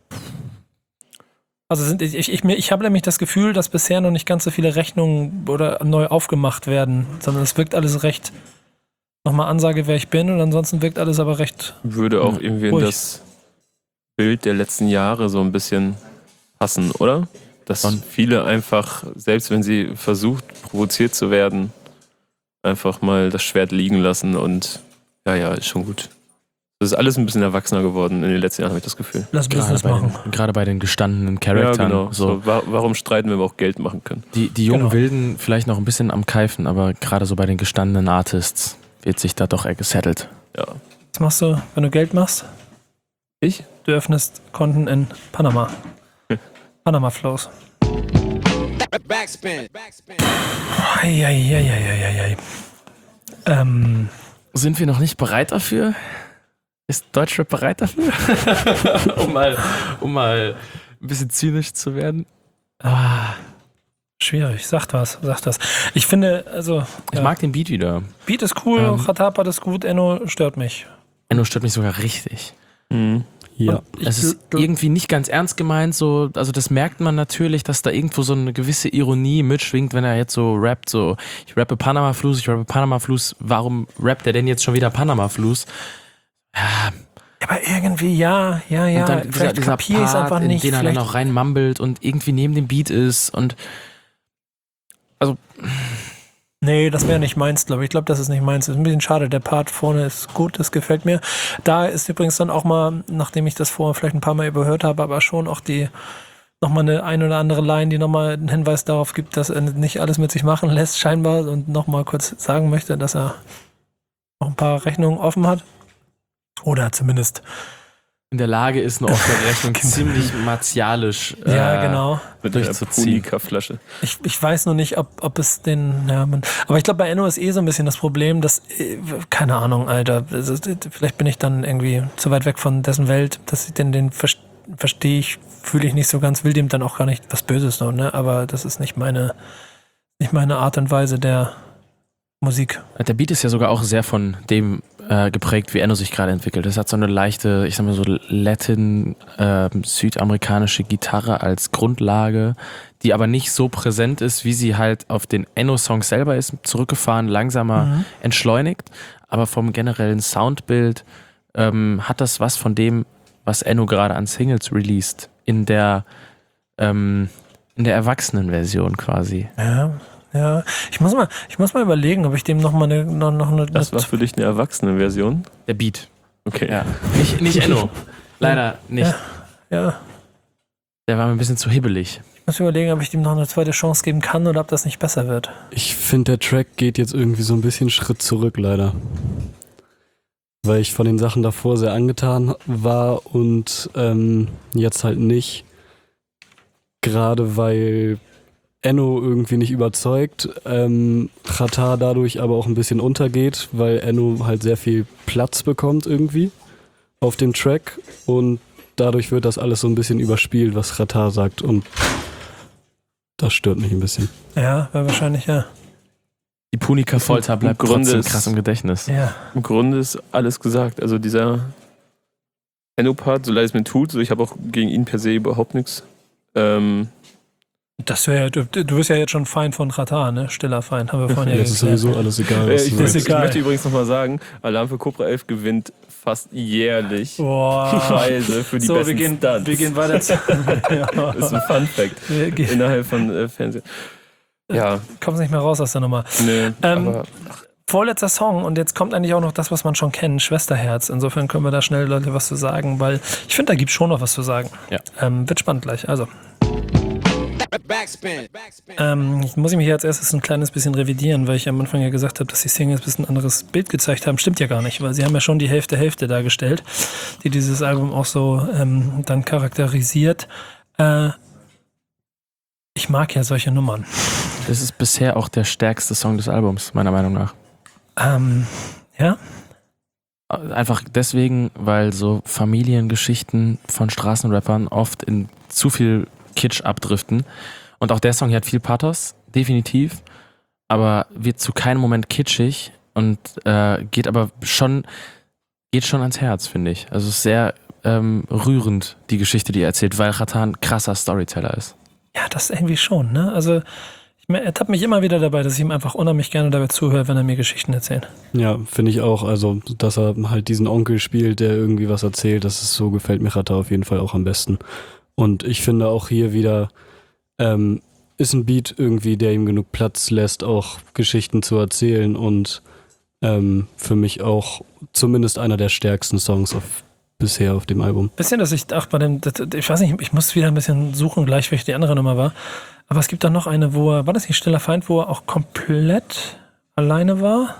Also sind, ich, ich, ich habe nämlich das Gefühl, dass bisher noch nicht ganz so viele Rechnungen oder neu aufgemacht werden, sondern es wirkt alles recht, nochmal Ansage, wer ich bin, und ansonsten wirkt alles aber recht. Würde auch irgendwie in Ruhig. das Bild der letzten Jahre so ein bisschen passen, oder? Dass Schon. viele einfach, selbst wenn sie versucht, provoziert zu werden, einfach mal das Schwert liegen lassen und ja, ja, ist schon gut. Das ist alles ein bisschen erwachsener geworden in den letzten Jahren, habe ich das Gefühl. Lass Gerade Business bei, machen. den, gerade bei den gestandenen Ja, Charaktern. genau. So. So, wa- warum streiten, wenn wir auch Geld machen können? Die, die jungen Genau. Wilden vielleicht noch ein bisschen am Keifen, aber gerade so bei den gestandenen Artists wird sich da doch eher gesettelt. Ja. Was machst du, wenn du Geld machst? Ich? Du öffnest Konten in Panama. Panama Flows. Backspin. Backspin. Eieieiei. Ähm, Sind wir noch nicht bereit dafür? Ist Deutschrap bereit dafür? um, mal, um mal ein bisschen zynisch zu werden. ah, schwierig. Sagt was, sagt was. Ich finde, also, Ich ja, mag den Beat wieder. Beat ist cool, Ähm. Chatapa ist gut, Enno stört mich. Enno stört mich sogar richtig. Mhm. Ja. Und ich, Es ist irgendwie nicht ganz ernst gemeint, so, also das merkt man natürlich, dass da irgendwo so eine gewisse Ironie mitschwingt, wenn er jetzt so rappt, so, ich rappe Panama Fluss, ich rappe Panama Fluss, warum rappt er denn jetzt schon wieder Panama Fluss? Ja, aber irgendwie, ja, ja, ja. und dann dieser, vielleicht dieser kapiere ich es Part, einfach in nicht. den er dann Vielleicht, noch reinmumbelt und irgendwie neben dem Beat ist und also Nee, das wäre nicht meins, glaube ich. Ich glaube, das ist nicht meins. Das ist ein bisschen schade. Der Part vorne ist gut, das gefällt mir. Da ist übrigens dann auch mal, nachdem ich das vorher vielleicht ein paar Mal überhört habe, aber schon auch die nochmal eine ein oder andere Line, die nochmal einen Hinweis darauf gibt, dass er nicht alles mit sich machen lässt, scheinbar, und nochmal kurz sagen möchte, dass er noch ein paar Rechnungen offen hat. Oder zumindest In der Lage ist, eine offene Rechnung ziemlich martialisch äh, ja, genau. Mit einer durchzuziehen. Punika-Flasche. Ich, ich weiß nur nicht, ob, ob es den, ja, man, aber ich glaube, bei Enno ist eh so ein bisschen das Problem, dass, äh, keine Ahnung, Alter, also, vielleicht bin ich dann irgendwie zu weit weg von dessen Welt, dass ich den, den ver- verstehe ich, fühle ich nicht so ganz, will dem dann auch gar nicht was Böses so, ne, aber das ist nicht meine, nicht meine Art und Weise der Musik. Der Beat ist ja sogar auch sehr von dem äh, geprägt, wie Enno sich gerade entwickelt. Es hat so eine leichte, ich sag mal so Latin, äh, südamerikanische Gitarre als Grundlage, die aber nicht so präsent ist, wie sie halt auf den Enno-Songs selber ist, zurückgefahren, langsamer, Mhm. entschleunigt. Aber vom generellen Soundbild ähm, hat das was von dem, was Enno gerade an Singles released, in der, ähm, in der Erwachsenenversion quasi. Ja, ja. Ich muss mal, ich muss mal überlegen, ob ich dem noch mal eine, noch, noch eine, Das war für dich eine Erwachsene-Version? Der Beat. Okay. Ja. Nicht, nicht Enno. Leider nicht. ja. Der war mir ein bisschen zu hibbelig. Ich muss überlegen, ob ich dem noch eine zweite Chance geben kann oder ob das nicht besser wird. Ich finde, der Track geht jetzt irgendwie so ein bisschen Schritt zurück, leider. Weil ich von den Sachen davor sehr angetan war und ähm, jetzt halt nicht. Gerade weil Enno irgendwie nicht überzeugt, ähm, Xatar dadurch aber auch ein bisschen untergeht, weil Enno halt sehr viel Platz bekommt irgendwie auf dem Track und dadurch wird das alles so ein bisschen überspielt, was Xatar sagt, und das stört mich ein bisschen. Ja, wäre wahrscheinlich, ja. Die Punika-Folter bleibt Im Grunde trotzdem ist- krass im Gedächtnis. Ja. Im Grunde ist alles gesagt. Also dieser Enno-Part, so leid es mir tut, so ich habe auch gegen ihn per se überhaupt nichts. Ähm, Das wäre, du, du bist ja jetzt schon Feind von Xatar, ne? Stiller Feind, haben wir vorhin ja Jetzt ist geklärt. sowieso alles egal, äh, was ich, du ist möchte, sagst. ich egal. möchte übrigens nochmal sagen, Alarm für Cobra elf gewinnt fast jährlich Boah. Preise für die So, besten wir gehen, Stunts. wir gehen weiter zu. ja. Das ist ein Fun-Fact Wir gehen, innerhalb von äh, Fernsehen. Ja, kommst nicht mehr raus aus der Nummer. ne, Ähm, aber Vorletzter Song, und jetzt kommt eigentlich auch noch das, was man schon kennt, Schwesterherz. Insofern können wir da schnell Leute was zu sagen, weil ich finde, da gibt es schon noch was zu sagen. Ja. Ähm, wird spannend gleich. Also, Backspin. Backspin. ähm, ich muss ich mich jetzt erst ein kleines bisschen revidieren, weil ich am Anfang ja gesagt habe, dass die Singles ein bisschen anderes Bild gezeigt haben. Stimmt ja gar nicht, weil sie haben ja schon die Hälfte Hälfte dargestellt, die dieses Album auch so ähm, dann charakterisiert. Äh, ich mag ja solche Nummern. Das ist bisher auch der stärkste Song des Albums, meiner Meinung nach. Ähm, ja, Einfach deswegen, weil so Familiengeschichten von Straßenrappern oft in zu viel Kitsch abdriften. Und auch der Song hier hat viel Pathos, definitiv, aber wird zu keinem Moment kitschig und äh, geht aber schon, geht schon ans Herz, finde ich. Also es ist sehr ähm, rührend, die Geschichte, die er erzählt, weil Xatar ein krasser Storyteller ist. ja, das irgendwie schon, ne? Also, ich ertappe mich immer wieder dabei, dass ich ihm einfach unheimlich gerne dabei zuhöre, wenn er mir Geschichten erzählt. Ja, finde ich auch. Also, dass er halt diesen Onkel spielt, der irgendwie was erzählt, das ist so, gefällt mir Xatar auf jeden Fall auch am besten. Und ich finde auch hier wieder, ähm, ist ein Beat irgendwie, der ihm genug Platz lässt, auch Geschichten zu erzählen und ähm, für mich auch zumindest einer der stärksten Songs auf, bisher auf dem Album. Bisschen, dass ich auch bei dem, das, ich weiß nicht, ich muss wieder ein bisschen suchen, gleich, welche die andere Nummer war. Aber es gibt da noch eine, wo er, war das nicht Stiller Feind, wo er auch komplett alleine war?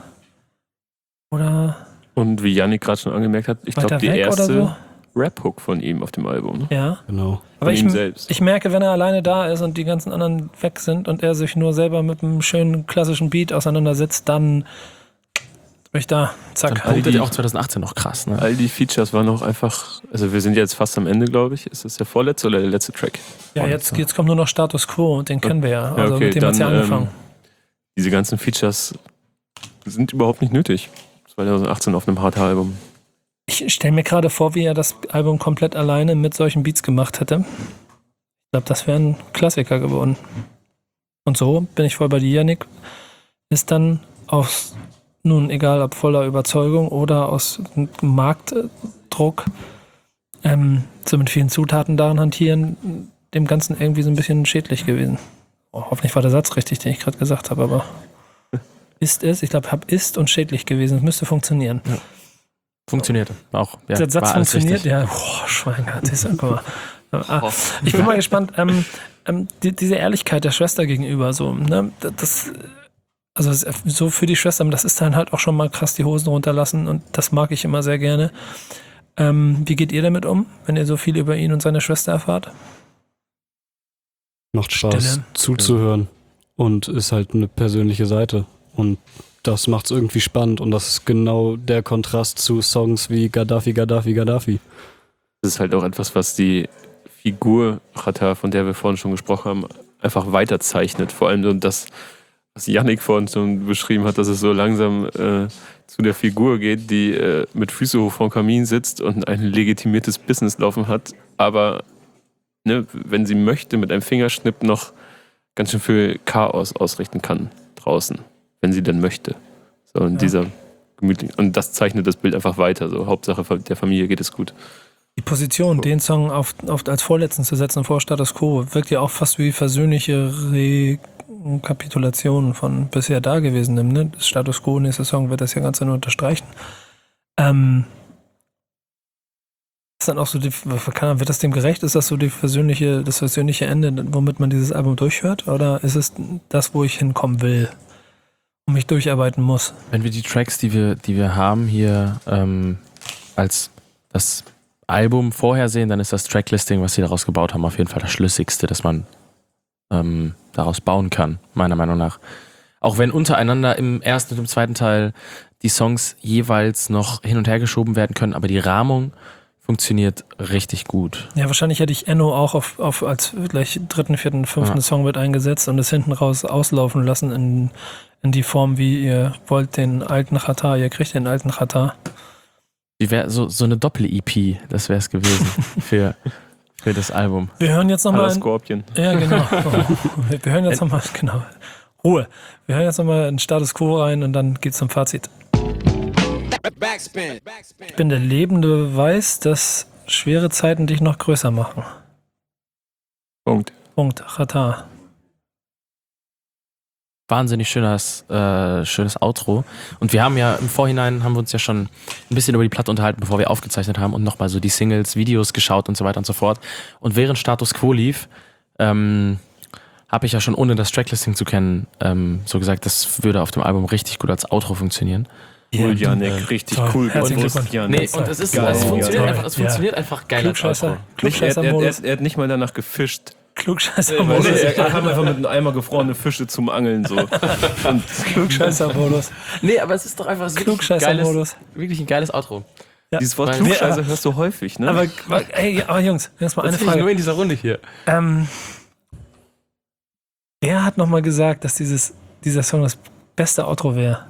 Oder und wie Yannick gerade schon angemerkt hat, ich weiter glaube die weg oder erste so? Rap-Hook von ihm auf dem Album. Ne? Ja. Genau. Aber Von ich, ihm selbst. ich merke, wenn er alleine da ist und die ganzen anderen weg sind und er sich nur selber mit einem schönen klassischen Beat auseinandersetzt, dann bin ich da, zack. Dann all punktet die- er auch zwanzig achtzehn noch krass, ne? All die Features waren auch einfach, also wir sind jetzt fast am Ende, glaube ich. Ist das der vorletzte oder der letzte Track? Ja, jetzt, jetzt kommt nur noch Status Quo und den kennen wir ja. Also okay, mit dem hat's ja dann, angefangen. Ähm, diese ganzen Features sind überhaupt nicht nötig. zwanzig achtzehn auf einem Hardcore-Album. Ich stelle mir gerade vor, wie er das Album komplett alleine mit solchen Beats gemacht hätte. Ich glaube, das wäre ein Klassiker geworden. Und so bin ich voll bei dir, Yannick. Ist dann aus, nun egal ob voller Überzeugung oder aus Marktdruck, ähm, so mit vielen Zutaten daran hantieren, dem Ganzen irgendwie so ein bisschen schädlich gewesen. Oh, hoffentlich war der Satz richtig, den ich gerade gesagt habe, aber ist es, ich glaube, hab ist und schädlich gewesen. Es müsste funktionieren. Ja. Funktionierte auch. Ja, Der Satz war alles funktioniert, richtig. ja. Boah, Schweingart, ist ja, guck mal. Ah, ich bin mal gespannt, ähm, ähm, die, diese Ehrlichkeit der Schwester gegenüber, so, ne, das, also das, so für die Schwester, das ist dann halt auch schon mal krass die Hosen runterlassen und das mag ich immer sehr gerne. Ähm, wie geht ihr damit um, wenn ihr so viel über ihn und seine Schwester erfahrt? Macht Spaß Stille. zuzuhören und ist halt eine persönliche Seite. Und das macht's irgendwie spannend und das ist genau der Kontrast zu Songs wie Gaddafi, Gaddafi, Gaddafi. Das ist halt auch etwas, was die Figur Xatar, von der wir vorhin schon gesprochen haben, einfach weiterzeichnet. Vor allem so das, was Yannick vorhin schon beschrieben hat, dass es so langsam äh, zu der Figur geht, die äh, mit Füße hoch vorm Kamin sitzt und ein legitimiertes Business laufen hat, aber ne, wenn sie möchte, mit einem Fingerschnipp noch ganz schön viel Chaos ausrichten kann draußen, wenn sie denn möchte. So in Ja. dieser gemütlichen. Und das zeichnet das Bild einfach weiter. So Hauptsache der Familie geht es gut. Die Position, den Song auf, auf, als vorletzten zu setzen vor Status Quo, wirkt ja auch fast wie versöhnliche Rekapitulation von bisher Dagewesenem. Ne? Das Status Quo, nächster Song wird das ja ganz nur unterstreichen. Ähm, ist dann auch so die, kann, wird das dem gerecht? Ist das so die versöhnliche, das versöhnliche Ende, womit man dieses Album durchhört? Oder ist es das, wo ich hinkommen will und mich durcharbeiten muss? Wenn wir die Tracks, die wir, die wir haben hier ähm, als das Album vorher sehen, dann ist das Tracklisting, was sie daraus gebaut haben, auf jeden Fall das Schlüssigste, das man ähm, daraus bauen kann, meiner Meinung nach. Auch wenn untereinander im ersten und im zweiten Teil die Songs jeweils noch hin und her geschoben werden können, aber die Rahmung funktioniert richtig gut. Ja, wahrscheinlich hätte ich Enno auch auf, auf als gleich dritten, vierten, fünften Ja. Song mit eingesetzt und es hinten raus auslaufen lassen in, in die Form, wie ihr wollt den alten Xatar, ihr kriegt den alten Xatar. Die wär so, so eine Doppel-E P, das wäre es gewesen für, für das Album. Wir hören jetzt Aller nochmal. Scorpion. Ja, genau. Wir, wir hören jetzt nochmal, genau. Ruhe. Wir hören jetzt nochmal in Status Quo rein und dann geht's zum Fazit. Backspin. Backspin. Ich bin der lebende Beweis, dass schwere Zeiten dich noch größer machen. Punkt. Punkt. Xatar. Wahnsinnig schönes, äh, schönes Outro. Und wir haben ja im Vorhinein, haben wir uns ja schon ein bisschen über die Platte unterhalten, bevor wir aufgezeichnet haben und nochmal so die Singles, Videos geschaut und so weiter und so fort. Und während Status Quo lief, ähm, habe ich ja schon, ohne das Tracklisting zu kennen, ähm, so gesagt, das würde auf dem Album richtig gut als Outro funktionieren. Cool, Janik, richtig Toll. cool. Herzlichen gewusst, Glückwunsch. Janik. Nee, und es ist, Geil. es funktioniert Toll. einfach, es Ja. funktioniert einfach geil als Klugscheißer. Outro. Nicht, er, er, er, Klugscheißer-Modus. er hat nicht mal danach gefischt. Klugscheißer-Modus. Nee, er kam einfach mit einem Eimer gefrorene Fische zum Angeln. So. Und Klugscheißer-Modus. Nee, aber es ist doch einfach es ist wirklich ein geiles, Klugscheißer-Modus. wirklich ein geiles Outro. Ja. dieses Wort Weil- Klugscheißer Nee, hörst du häufig, ne? Aber, aber, ey, aber Jungs, jetzt mal eine Das finde ich Frage. nur in dieser Runde hier. Ähm, er hat nochmal gesagt, dass dieses, dieser Song das beste Outro wäre.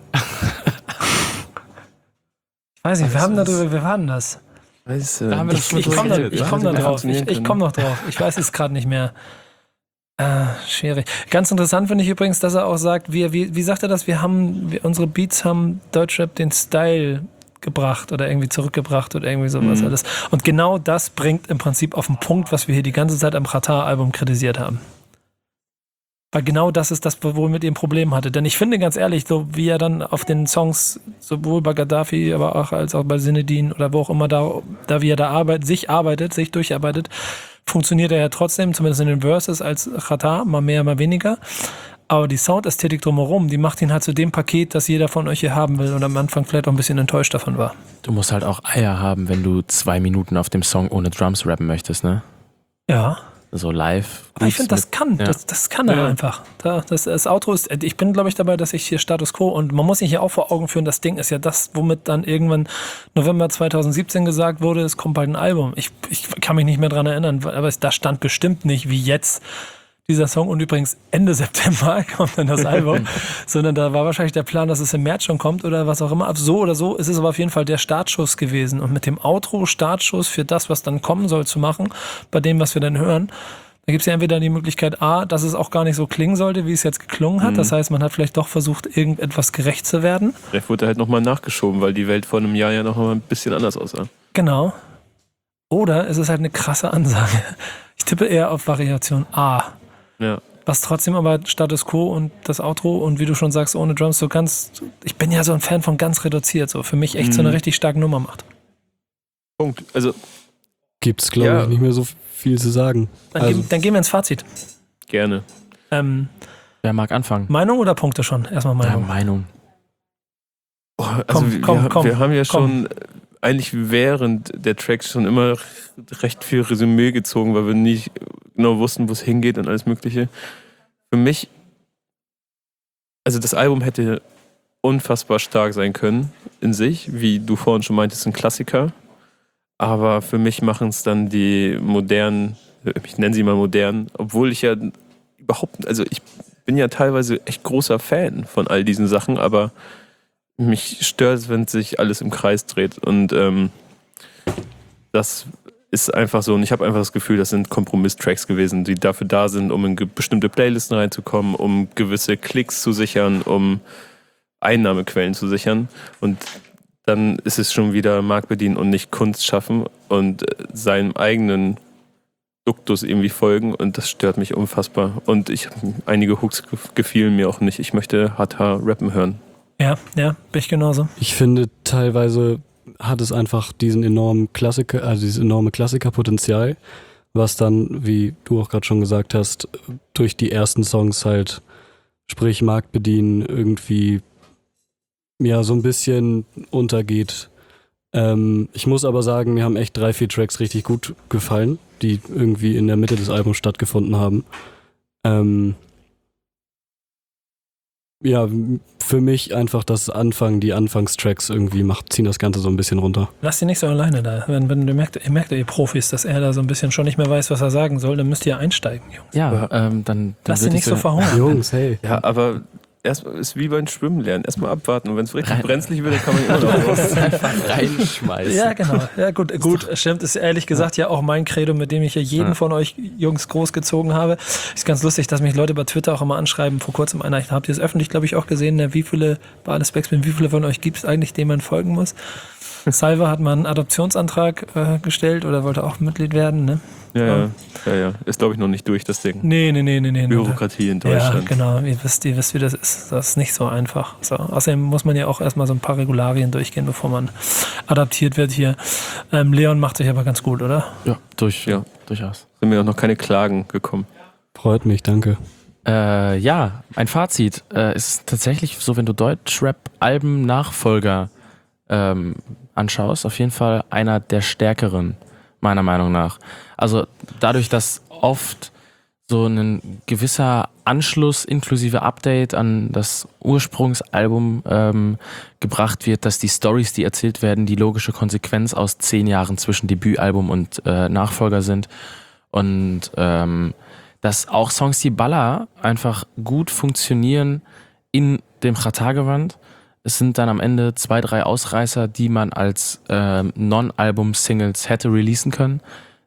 Ich weiß nicht, wir haben darüber, wir waren das. Weißt, Da haben wir das das Ich komme da, ich komm da hätte drauf. Ich, funktionieren ich können. komme noch drauf. Ich weiß es gerade nicht mehr. Äh, schwierig. Ganz interessant finde ich übrigens, dass er auch sagt, wir, wie, wie sagt er das? Wir haben, wir, unsere Beats haben Deutschrap den Style gebracht oder irgendwie zurückgebracht oder irgendwie sowas Mhm. alles. Und genau das bringt im Prinzip auf den Punkt, was wir hier die ganze Zeit am Xatar-Album kritisiert haben. Weil genau das ist das, wo er mit ihm ein Problem hatte. Denn ich finde ganz ehrlich, so wie er dann auf den Songs, sowohl bei Gaddafi, aber auch als auch bei Zinedine oder wo auch immer da, da wie er da arbeitet, sich arbeitet, sich durcharbeitet, funktioniert er ja trotzdem, zumindest in den Verses, als Xatar, mal mehr, mal weniger. Aber die Soundästhetik drumherum, die macht ihn halt zu dem Paket, das jeder von euch hier haben will und am Anfang vielleicht auch ein bisschen enttäuscht davon war. Du musst halt auch Eier haben, wenn du zwei Minuten auf dem Song ohne Drums rappen möchtest, ne? Ja. So live. Aber ich finde, das kann. Ja. Das, das kann er Ja. einfach. Da, das, das Outro ist, ich bin, glaube ich, dabei, dass ich hier Status Quo und man muss sich hier auch vor Augen führen, das Ding ist ja das, womit dann irgendwann November zwanzig siebzehn gesagt wurde, es kommt bald ein Album. Ich, ich kann mich nicht mehr dran erinnern, aber es, da stand bestimmt nicht, wie jetzt dieser Song und übrigens Ende September kommt dann das Album, sondern da war wahrscheinlich der Plan, dass es im März schon kommt oder was auch immer. So oder so ist es aber auf jeden Fall der Startschuss gewesen und mit dem Outro Startschuss für das, was dann kommen soll, zu machen, bei dem, was wir dann hören, da gibt es ja entweder die Möglichkeit A, dass es auch gar nicht so klingen sollte, wie es jetzt geklungen hat. Mhm. Das heißt, man hat vielleicht doch versucht, irgendetwas gerecht zu werden. Vielleicht wurde halt nochmal nachgeschoben, weil die Welt vor einem Jahr ja noch mal ein bisschen anders aussah. Genau. Oder es ist halt eine krasse Ansage. Ich tippe eher auf Variation A. Ja. was trotzdem aber Status Quo und das Outro und wie du schon sagst, ohne Drums so ganz, ich bin ja so ein Fan von ganz reduziert, so für mich echt so eine Mhm. richtig starke Nummer macht. Punkt. Also Gibt's, glaube Ja. ich, nicht mehr so viel zu sagen. Dann, Also, gehen, dann gehen wir ins Fazit. gerne. Ähm, Wer mag anfangen? Meinung oder Punkte schon? Erstmal Ja, Meinung. Meinung. Boah, also Komm, wir, komm, wir, komm, wir haben ja komm. schon eigentlich während der Tracks schon immer recht viel Resümee gezogen, weil wir nicht genau wussten, wo es hingeht und alles Mögliche. Für mich, also das Album hätte unfassbar stark sein können in sich, wie du vorhin schon meintest, ein Klassiker. Aber für mich machen es dann die modernen, ich nenne sie mal modern, obwohl ich ja überhaupt, also ich bin ja teilweise echt großer Fan von all diesen Sachen, aber mich stört es, wenn sich alles im Kreis dreht. Und ähm, das ist einfach so. Und ich habe einfach das Gefühl, das sind Kompromiss-Tracks gewesen, die dafür da sind, um in ge- bestimmte Playlisten reinzukommen, um gewisse Klicks zu sichern, um Einnahmequellen zu sichern. Und dann ist es schon wieder Markt bedienen und nicht Kunst schaffen und äh, seinem eigenen Duktus irgendwie folgen. Und das stört mich unfassbar. Und ich einige Hooks ge- gefielen mir auch nicht. Ich möchte Hata rappen hören. Ja, ja, bin ich genauso. ich finde, teilweise hat es einfach diesen enormen Klassiker, also dieses enorme Klassikerpotenzial, was dann, wie du auch gerade schon gesagt hast, durch die ersten Songs halt, sprich Markt bedienen, irgendwie ja so ein bisschen untergeht. Ähm, ich muss aber sagen, mir haben echt drei, vier Tracks richtig gut gefallen, die irgendwie in der Mitte des Albums stattgefunden haben. Ähm, ja, m- für mich einfach das Anfang, die Anfangstracks irgendwie macht, ziehen das Ganze so ein bisschen runter. Lass ihn nicht so alleine da. Wenn, wenn du merkt, ihr merkt, ihr Profis, dass er da so ein bisschen schon nicht mehr weiß, was er sagen soll, dann müsst ihr einsteigen, Jungs. Ja, ähm, dann, dann Lass ihn würd ich nicht so verhungern. Jungs, hey. Ja, aber erstmal ist wie beim Schwimmen lernen. Erstmal abwarten. Und wenn es richtig Rein- brenzlig wird, dann kann man immer noch raus. einfach reinschmeißen. Ja, genau. Ja, gut, gut. Stimmt, ist ehrlich gesagt ja auch mein Credo, mit dem ich ja jeden Ja. von euch Jungs großgezogen habe. Ist ganz lustig, dass mich Leute bei Twitter auch immer anschreiben. Vor kurzem einer, habt ihr es öffentlich, glaube ich, auch gesehen, ne, wie viele, bei alles Backspin, wie viele von euch gibt es eigentlich, denen man folgen muss? Salva hat mal einen Adoptionsantrag äh, gestellt oder wollte auch Mitglied werden, ne? Ja, ja, ja, ja. Ist, glaube ich, noch nicht durch, das Ding. Nee, nee, nee, nee, nee. Bürokratie in Ja, Deutschland. genau. Ihr wisst, ihr wisst, wie das ist. Das ist nicht so einfach. So. Außerdem muss man ja auch erstmal so ein paar Regularien durchgehen, bevor man adaptiert wird hier. Ähm, Leon macht sich aber ganz gut, oder? Ja, durch, Ja. durchaus. Sind mir auch noch keine Klagen gekommen. Freut mich, danke. Äh, ja, ein Fazit. Äh, es ist tatsächlich so, wenn du Deutschrap-Alben-Nachfolger ähm, anschaust, auf jeden Fall einer der stärkeren, meiner Meinung nach. Also dadurch, dass oft so ein gewisser Anschluss inklusive Update an das Ursprungsalbum ähm, gebracht wird, dass die Storys, die erzählt werden, die logische Konsequenz aus zehn Jahren zwischen Debütalbum und äh, Nachfolger sind. Und ähm, dass auch Songs, die Baller einfach gut funktionieren in dem Chata-Gewand. Es sind dann am Ende zwei, drei Ausreißer, die man als ähm, Non-Album-Singles hätte releasen können.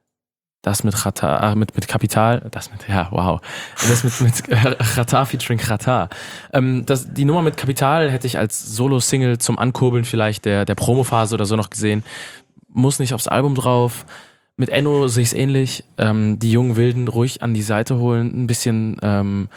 Das mit Chata, äh, mit, mit Kapital, das mit, ja, wow. Das mit, mit äh, Chata featuring Chata. Ähm, das, die Nummer mit Kapital hätte ich als Solo-Single zum Ankurbeln vielleicht der, der Promophase oder so noch gesehen. Muss nicht aufs Album drauf. Mit Enno sehe ich es ähnlich. Ähm, die jungen Wilden ruhig an die Seite holen, ein bisschen ähm,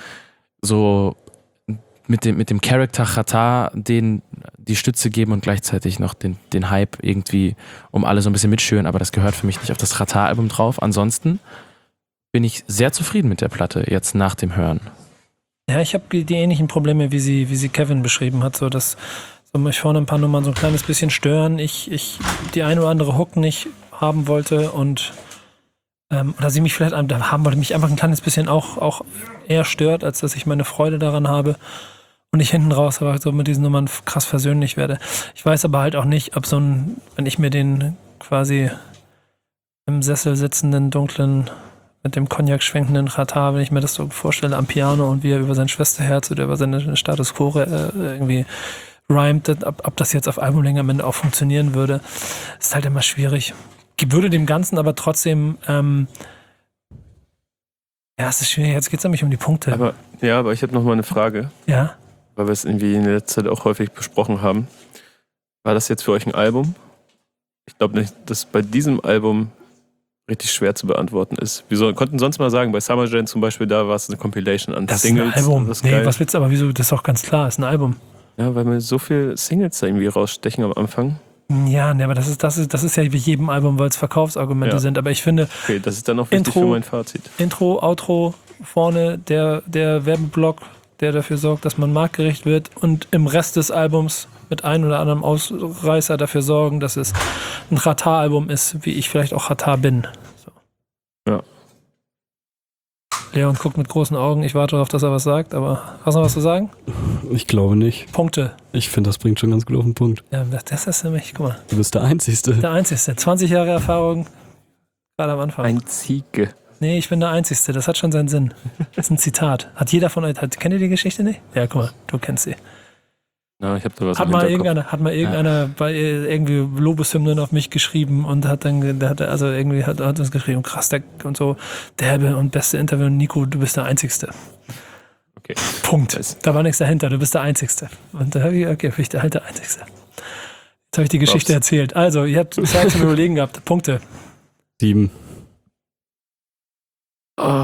so mit dem, mit dem Charakter Chata den die Stütze geben und gleichzeitig noch den, den Hype irgendwie um alle so ein bisschen mitschüren, aber das gehört für mich nicht auf das Chata-Album drauf. Ansonsten bin ich sehr zufrieden mit der Platte jetzt nach dem Hören. Ja, ich habe die, die ähnlichen Probleme, wie sie, wie sie Kevin beschrieben hat, so dass so mich vorne ein paar Nummern so ein kleines bisschen stören. Ich, ich die eine oder andere Hook nicht haben wollte und ähm, oder sie mich vielleicht haben wollte, mich einfach ein kleines bisschen auch, auch eher stört, als dass ich meine Freude daran habe. Und ich hinten raus aber so mit diesen Nummern krass versöhnlich werde. Ich weiß aber halt auch nicht, ob so ein, wenn ich mir den quasi im Sessel sitzenden, dunklen, mit dem Cognac schwenkenden Chata, wenn ich mir das so vorstelle am Piano und wie er über sein Schwesterherz oder über seine Status Quo äh, irgendwie rhymt, ob, ob das jetzt auf Albumlänge am Ende auch funktionieren würde, ist halt immer schwierig. Würde dem Ganzen aber trotzdem ähm, ja, es ist schwierig. Jetzt geht es nämlich um die Punkte. Aber, ja, aber ich habe noch mal eine Frage, ja? weil wir es irgendwie in letzter Zeit auch häufig besprochen haben. War das jetzt für euch ein Album? Ich glaube nicht, dass bei diesem Album richtig schwer zu beantworten ist. Wir so, konnten sonst mal sagen, bei Summer Jam zum Beispiel, da war es eine Compilation an Das Singles. ist ein Album. Das ist Nee, geil. was willst du, aber wieso? Das ist doch ganz klar, ist ein Album. Ja, weil mir so viele Singles da irgendwie rausstechen am Anfang. Ja, nee, aber das ist, das ist, das ist ja wie jedem Album, weil es Verkaufsargumente Ja. sind. Aber ich finde, Okay, das ist dann auch wichtig Intro. für mein Fazit. Intro, Outro, vorne der, der Werbeblock, der dafür sorgt, dass man marktgerecht wird und im Rest des Albums mit ein oder anderem Ausreißer dafür sorgen, dass es ein Xatar-Album ist, wie ich vielleicht auch Xatar bin. So. Ja. Leon guckt mit großen Augen. Ich warte darauf, dass er was sagt, aber hast du noch was zu sagen? Ich glaube nicht. Punkte. Ich finde, das bringt schon ganz gut auf den Punkt. Ja, das, das ist nämlich, guck mal, Du bist der Einzigste. der Einzigste. zwanzig Jahre Erfahrung, gerade am Anfang. Ein Ziege. Nee, ich bin der Einzigste. Das hat schon seinen Sinn. Das ist ein Zitat. Hat jeder von euch, hat, kennt ihr die Geschichte nicht? Ja, guck mal, du kennst sie. Na, ich hab da was Hat im mal, Hinterkopf. irgendeiner, hat mal irgendeiner bei äh, irgendwie Lobeshymnen auf mich geschrieben und hat dann, der hat also irgendwie hat, hat uns geschrieben, krass, der und so, derbe und beste Interview, Nico, du bist der Einzigste. Okay. Punkt. Weiß. Da war nichts dahinter, du bist der Einzigste. Und da habe ich, okay, bin ich der, halt der Einzigste. Jetzt habe ich die Geschichte Props. erzählt. Also, ihr habt Zeit zum Überlegen gehabt. Punkte. Sieben. Oh.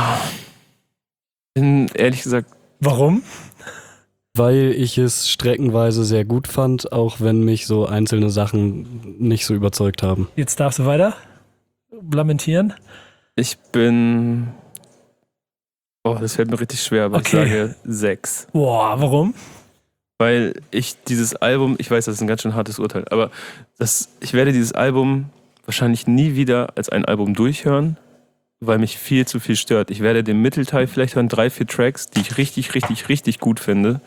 Bin ehrlich gesagt, Warum? Weil ich es streckenweise sehr gut fand, auch wenn mich so einzelne Sachen nicht so überzeugt haben. Jetzt darfst du weiter lamentieren. ich bin. Oh, das fällt mir richtig schwer, aber Okay. ich sage sechs. Boah, warum? Weil ich dieses Album, ich weiß, das ist ein ganz schön hartes Urteil, aber das, ich werde dieses Album wahrscheinlich nie wieder als ein Album durchhören, weil mich viel zu viel stört. Ich werde den Mittelteil vielleicht hören, drei, vier Tracks, die ich richtig, richtig, richtig gut finde.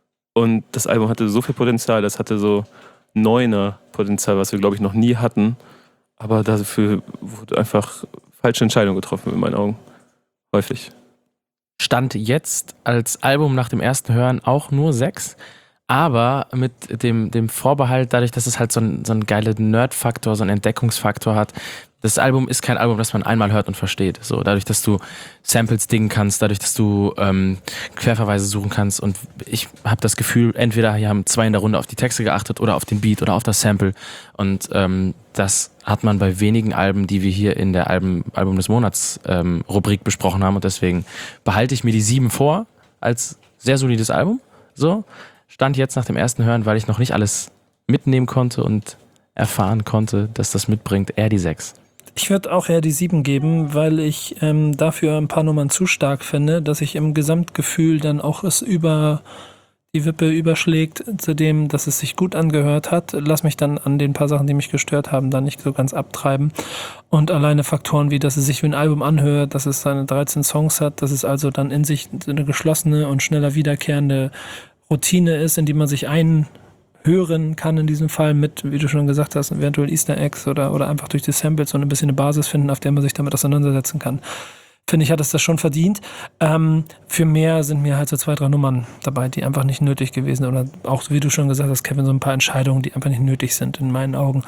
Und das Album hatte so viel Potenzial, das hatte so Neuner-Potenzial, was wir, glaube ich, noch nie hatten. Aber dafür wurde einfach falsche Entscheidung getroffen in meinen Augen. Häufig. Stand jetzt als Album nach dem ersten Hören auch nur sechs, aber mit dem, dem Vorbehalt, dadurch, dass es halt so einen so einen geilen Nerd-Faktor, so einen Entdeckungsfaktor hat. Das Album ist kein Album, das man einmal hört und versteht. So, dadurch, dass du Samples dingen kannst, dadurch, dass du ähm, Querverweise suchen kannst. Und ich habe das Gefühl, entweder hier haben zwei in der Runde auf die Texte geachtet oder auf den Beat oder auf das Sample. Und ähm, das hat man bei wenigen Alben, die wir hier in der Album, Album des Monats ähm, Rubrik besprochen haben. Und deswegen behalte ich mir die sieben vor als sehr solides Album. So, stand jetzt nach dem ersten Hören, weil ich noch nicht alles mitnehmen konnte und erfahren konnte, dass das mitbringt, eher die sechs. Ich würde auch eher die sieben geben, weil ich ähm, dafür ein paar Nummern zu stark finde, dass ich im Gesamtgefühl dann auch es über die Wippe überschlägt zu dem, dass es sich gut angehört hat. Lass mich dann an den paar Sachen, die mich gestört haben, dann nicht so ganz abtreiben. Und alleine Faktoren wie, dass es sich wie ein Album anhört, dass es seine dreizehn Songs hat, dass es also dann in sich eine geschlossene und schneller wiederkehrende Routine ist, in die man sich ein hören kann in diesem Fall mit, wie du schon gesagt hast, eventuell Easter Eggs oder, oder einfach durch die Samples so ein bisschen eine Basis finden, auf der man sich damit auseinandersetzen kann. Finde ich, hat es das schon verdient. Ähm, für mehr sind mir halt so zwei, drei Nummern dabei, die einfach nicht nötig gewesen sind. Oder auch, wie du schon gesagt hast, Kevin, so ein paar Entscheidungen, die einfach nicht nötig sind in meinen Augen.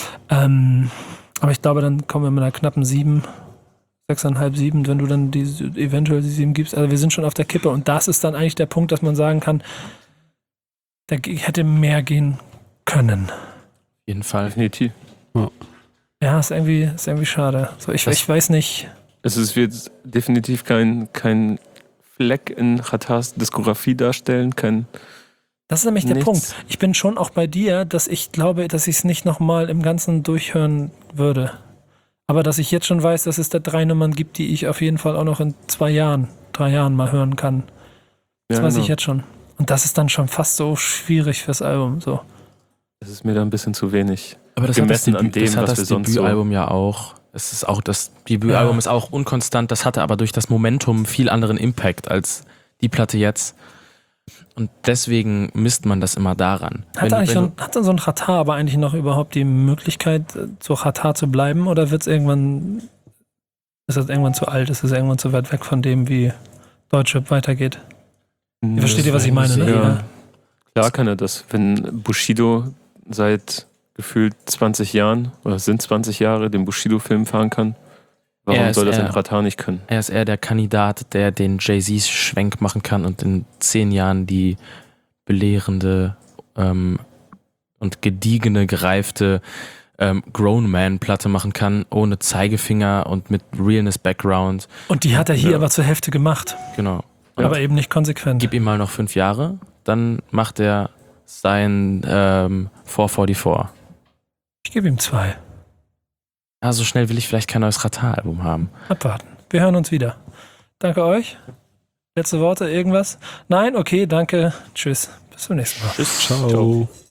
Ähm, aber ich glaube, dann kommen wir mit einer knappen sieben, sechseinhalb, sieben, wenn du dann die, eventuell die sieben gibst. Also wir sind schon auf der Kippe und das ist dann eigentlich der Punkt, dass man sagen kann, da hätte mehr gehen können. Auf jeden Fall. Definitiv. Ja, ist irgendwie, ist irgendwie schade. So, ich, Das- ich weiß nicht. Es ist, wird definitiv kein, kein Fleck in Khatars Diskografie darstellen, kein Das ist nämlich der Nichts. Punkt. Ich bin schon auch bei dir, dass ich glaube, dass ich es nicht nochmal im Ganzen durchhören würde. Aber dass ich jetzt schon weiß, dass es da drei Nummern gibt, die ich auf jeden Fall auch noch in zwei Jahren, drei Jahren mal hören kann. Das Ja, weiß genau. ich jetzt schon. Und das ist dann schon fast so schwierig fürs Album. So. Das ist mir da ein bisschen zu wenig. Aber das hat das, Gemessen an Debüt, dem, das, hat was das wir sonst so- Debütalbum ja auch. Es ist auch das Debütalbum Ja. ist auch unkonstant. Das hatte aber durch das Momentum viel anderen Impact als die Platte jetzt. Und deswegen misst man das immer daran. Hat, Wenn- eigentlich wenn so ein, hat dann so ein Xatar aber eigentlich noch überhaupt die Möglichkeit, äh, so Xatar zu bleiben? Oder wird es irgendwann, ist das irgendwann zu alt? Ist es irgendwann zu weit weg von dem, wie Deutschrap weitergeht? Ihr versteht ihr, was ich meine, ne? Ja. Klar kann er das. Wenn Bushido seit gefühlt zwanzig Jahren, oder sind zwanzig Jahre, den Bushido-Film fahren kann, warum Er ist soll das in eher- Xatar nicht können? Er ist eher der Kandidat, der den Jay-Z-Schwenk machen kann und in zehn Jahren die belehrende ähm, und gediegene, gereifte ähm, Grown-Man-Platte machen kann, ohne Zeigefinger und mit Realness-Background. Und die hat er hier Ja. aber zur Hälfte gemacht. Genau. Aber eben nicht konsequent. Gib ihm mal noch fünf Jahre, dann macht er sein ähm, vier vierundvierzig. Ich gebe ihm zwei. Ja, so schnell will ich vielleicht kein neues Rata-Album haben. Abwarten. Wir hören uns wieder. Danke euch. Letzte Worte, irgendwas? Nein? Okay, danke. Tschüss. Bis zum nächsten Mal. Tschüss. Ciao.